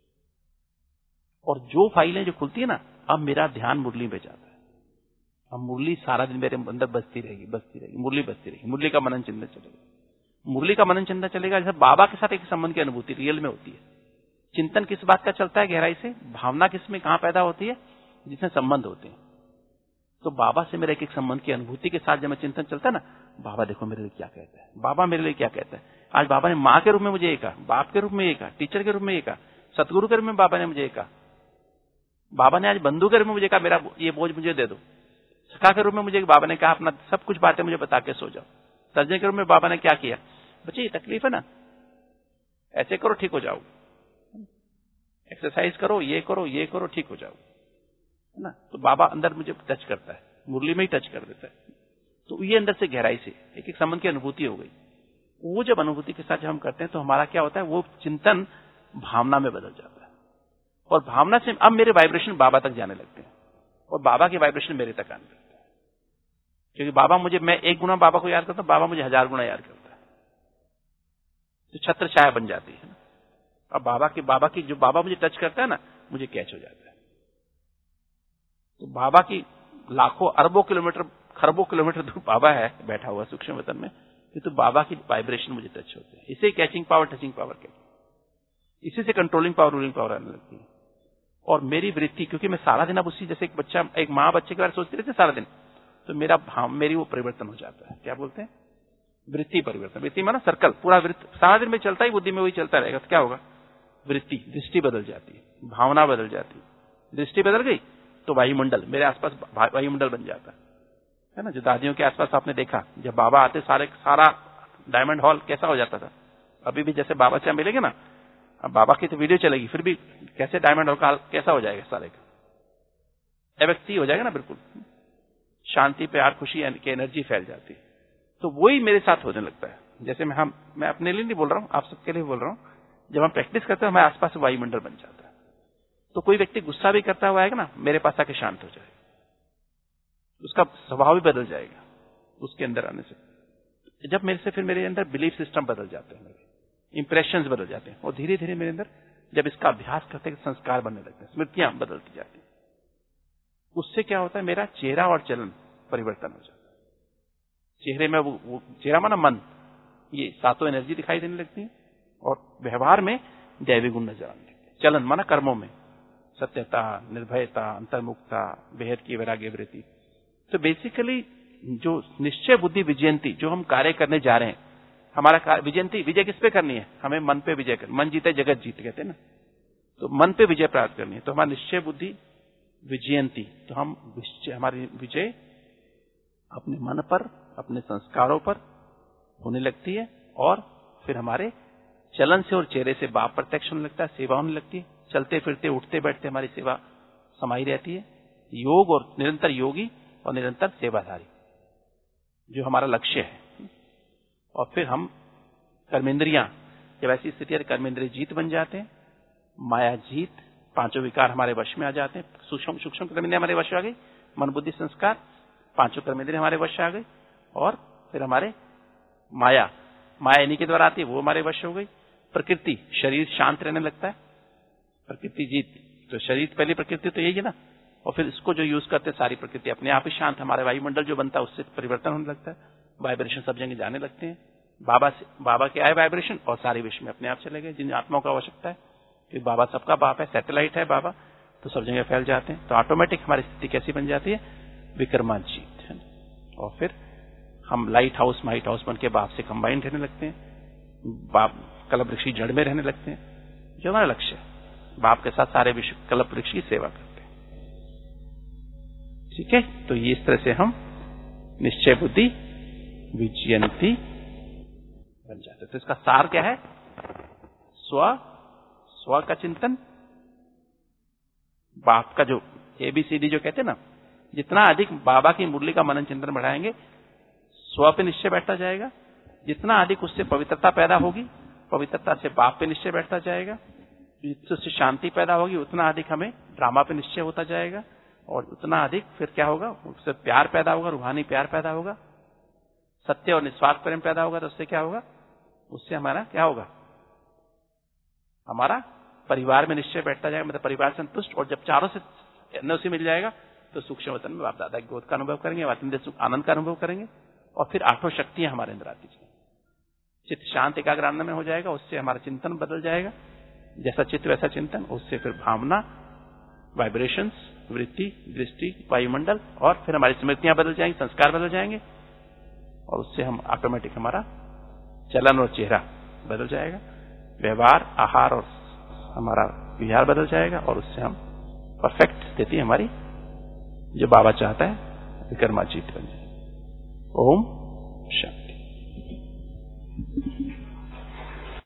और जो फाइलें जो खुलती है ना, अब मेरा ध्यान मुरली में जाता है। अब मुरली सारा दिन मेरे अंदर बजती रहेगी बजती रहेगी मुरली बजती रहेगी, मुरली का मनन चिंतन चलेगा, मुरली का मनन चिंतन चलेगा। जैसे बाबा के साथ एक संबंध की अनुभूति रियल में होती है। चिंतन किस बात का चलता है गहराई से? भावना किस में कहां पैदा होती है? जिसमें संबंध होते हैं। तो बाबा से मेरे एक एक संबंध की अनुभूति के साथ जब मैं चिंतन चलता है ना, बाबा देखो मेरे लिए क्या कहता है, बाबा मेरे लिए क्या कहता है। आज बाबा ने माँ के रूप में मुझे ये कहा, बाप के रूप में ये कहा, टीचर के रूप में ये कहा, सतगुरु के रूप में बाबा ने मुझे ये कहा। बाबा ने आज बंधु के रूप में मुझे कहा मेरा ये बोझ मुझे दे दो। सखा के रूप में मुझे बाबा ने कहा अपना सब कुछ बातें मुझे बता के सो जाओ। सर्जन के रूप में बाबा ने क्या किया? बच्चे ये तकलीफ है ना, ऐसे करो ठीक हो जाओ। एक्सरसाइज करो, ये करो, ये करो, ठीक हो जाओ, है ना। तो बाबा अंदर मुझे टच करता है, मुरली में ही टच कर देता है। तो ये अंदर से गहराई से एक एक संबंध की अनुभूति हो गई। वो जब अनुभूति के साथ जब हम करते हैं तो हमारा क्या होता है, वो चिंतन भावना में बदल जाता है, और भावना से अब मेरे वाइब्रेशन बाबा तक जाने लगते हैं, और बाबा के वाइब्रेशन मेरे तक आने लगते हैं। क्योंकि बाबा मुझे, मैं एक गुना बाबा को याद करता हूं, बाबा मुझे हजार गुना याद करता है। तो छत्र छाया बन जाती है ना। अब बाबा की बाबा की जो बाबा मुझे टच करता है ना, मुझे कैच हो जाता है। तो बाबा की लाखों अरबों किलोमीटर खरबों किलोमीटर दूर बाबा है बैठा हुआ सूक्ष्म वतन में, तो बाबा की वाइब्रेशन मुझे टच होते हैं। इसे कैचिंग पावर, टचिंग पावर कहते हैं। इसी से कंट्रोलिंग पावर, रूलिंग पावर आने लगती है। और मेरी वृत्ति, क्योंकि मैं सारा दिन अब उसी, जैसे एक बच्चा, एक माँ बच्चे के बारे में सोचती रहती है सारा दिन, तो मेरा भाव, मेरी वो परिवर्तन हो जाता है। क्या बोलते हैं, वृत्ति परिवर्तन। वृत्ति माना सर्कल, पूरा वृत्त सारा दिन में चलता ही, बुद्धि में वही चलता रहेगा, तो क्या होगा, वृत्ति, दृष्टि बदल जाती है, भावना बदल जाती है। दृष्टि बदल गई तो वायुमंडल, मेरे आसपास वायुमंडल बन जाता है, है ना। जो दादियों के आसपास आपने देखा, जब बाबा आते सारे सारा डायमंड हॉल कैसा हो जाता था। अभी भी जैसे बाबा से मिलेंगे ना, अब बाबा की तो वीडियो चलेगी, फिर भी कैसे डायमंड हॉल का कैसा हो जाएगा, सारे का अव्यक्ति हो जाएगा ना, बिल्कुल शांति, प्यार, खुशी की एनर्जी फैल जाती है। तो वही मेरे साथ होने लगता है। जैसे मैं हम मैं अपने लिए नहीं बोल रहा हूँ, आप सबके लिए बोल रहा हूँ। जब हम प्रैक्टिस करते हैं हमारे आसपास वायुमंडल बन जाता है। तो कोई व्यक्ति गुस्सा भी करता हुआ आएगा ना, मेरे पास आके शांत हो जाएगा, उसका स्वभाव भी बदल जाएगा उसके अंदर आने से। जब मेरे से फिर मेरे अंदर बिलीफ सिस्टम बदल जाते हैं, मेरे इंप्रेशंस बदल जाते हैं, और धीरे धीरे मेरे अंदर जब इसका अभ्यास करते हैं संस्कार बनने लगते हैं, स्मृतियां बदलती जाती हैं। उससे क्या होता है, मेरा चेहरा और चलन परिवर्तन हो जाता है। चेहरे में वो, वो चेहरा माना मन, ये सातों एनर्जी दिखाई देने लगती है, और व्यवहार में दैवी गुण नजर आने लगते हैं। चलन माना कर्मों में सत्यता, निर्भयता, अंतर्मुखता, बेहद की वैराग्य वृत्ति। तो बेसिकली जो निश्चय बुद्धि विजयंती, जो हम कार्य करने जा रहे हैं, हमारा विजयंती, विजय किस पे करनी है, हमें मन पे विजय करनी। मन जीते जगत जीत कहते हैं ना, तो मन पे विजय प्राप्त करनी है। तो हमारा निश्चय बुद्धि विजयंती, तो हम हमारी विजय अपने मन पर, अपने संस्कारों पर होने लगती है, और फिर हमारे चलन से और चेहरे से भाव प्रत्यक्ष होने लगता है, सेवा होने लगती है। चलते फिरते उठते बैठते हमारी सेवा समाई रहती है। योग और निरंतर योगी और निरंतर सेवाधारी जो हमारा लक्ष्य है। और फिर हम कर्मेंद्रियां, जब ऐसी स्थिति है कर्मेंद्रिय जीत बन जाते हैं, माया जीत, पांचों विकार हमारे वश में आ जाते हैं। सूक्ष्म सूक्ष्म कर्मेंद्रिय हमारे वश आ गई, मन बुद्धि संस्कार, पांचों कर्मेंद्रिय हमारे वश आ गई, और फिर हमारे माया, माया इन्हीं के द्वारा आती है, वो हमारे वश हो गई। प्रकृति, शरीर शांत रहने लगता है, प्रकृति जीत। तो शरीर पहली प्रकृति तो यही है ना, और फिर इसको जो यूज करते हैं सारी प्रकृति अपने आप ही शांत, हमारे वायुमंडल जो बनता है उससे परिवर्तन होने लगता है, वाइब्रेशन सब जगह जाने लगते हैं। बाबा से बाबा के आए वाइब्रेशन और सारे विश्व में अपने आप चले गए, जिन आत्माओं का आवश्यकता है, क्योंकि बाबा सबका बाप है, सैटेलाइट है बाबा, तो सब जगह फैल जाते हैं। तो ऑटोमेटिक हमारी स्थिति कैसी बन जाती है, विक्रमाजीत है। और फिर हम लाइट हाउस माइट हाउस बन के बाप से कंबाइंड रहने लगते हैं, बाप कल्प वृक्ष जड़ में रहने लगते हैं, जो हमारा लक्ष्य है। बाप के साथ सारे विश्व कल्प वृक्ष की सेवा करते हैं। ठीक है, तो ये इस तरह से हम निश्चय बुद्धि विजयंती बन जाते। तो इसका सार क्या है, स्व स्व का चिंतन, बाप का जो एबीसीडी जो कहते हैं ना, जितना अधिक बाबा की मुरली का मनन चिंतन बढ़ाएंगे, स्व पे निश्चय बैठता जाएगा। जितना अधिक उससे पवित्रता पैदा होगी, पवित्रता से बाप पे निश्चय बैठता जाएगा। जिससे शांति पैदा होगी, उतना अधिक हमें ड्रामा पे निश्चय होता जाएगा, और उतना अधिक फिर क्या होगा, उससे प्यार पैदा होगा, रूहानी प्यार पैदा होगा, सत्य और निस्वार्थ प्रेम पैदा होगा। तो उससे क्या होगा, उससे हमारा क्या होगा, हमारा परिवार में निश्चय बैठता जाएगा, मतलब परिवार संतुष्ट। और जब चारों से एनओसी मिल जाएगा तो सूक्ष्म वतन में बाप दादा की गोद का अनुभव करेंगे, वातिंद्र सुख आनंद का अनुभव करेंगे, और फिर आठों शक्तियां हमारे अंदर आती जाएंगी। चित्त शांत एकाग्र आनंद में हो जाएगा, उससे हमारा चिंतन बदल जाएगा, जैसा चित्त वैसा चिंतन। उससे फिर भावना, वाइब्रेशंस, वृत्ति, दृष्टि, वायुमंडल, और फिर हमारी स्मृतियां बदल जाएंगी, संस्कार बदल जाएंगे, और उससे हम ऑटोमेटिक हमारा चलन और चेहरा बदल जाएगा, व्यवहार, आहार और हमारा विहार बदल जाएगा, और उससे हम परफेक्ट स्थिति हमारी जो बाबा चाहता है विक्रमाजीत बन जाए। ओम शांति।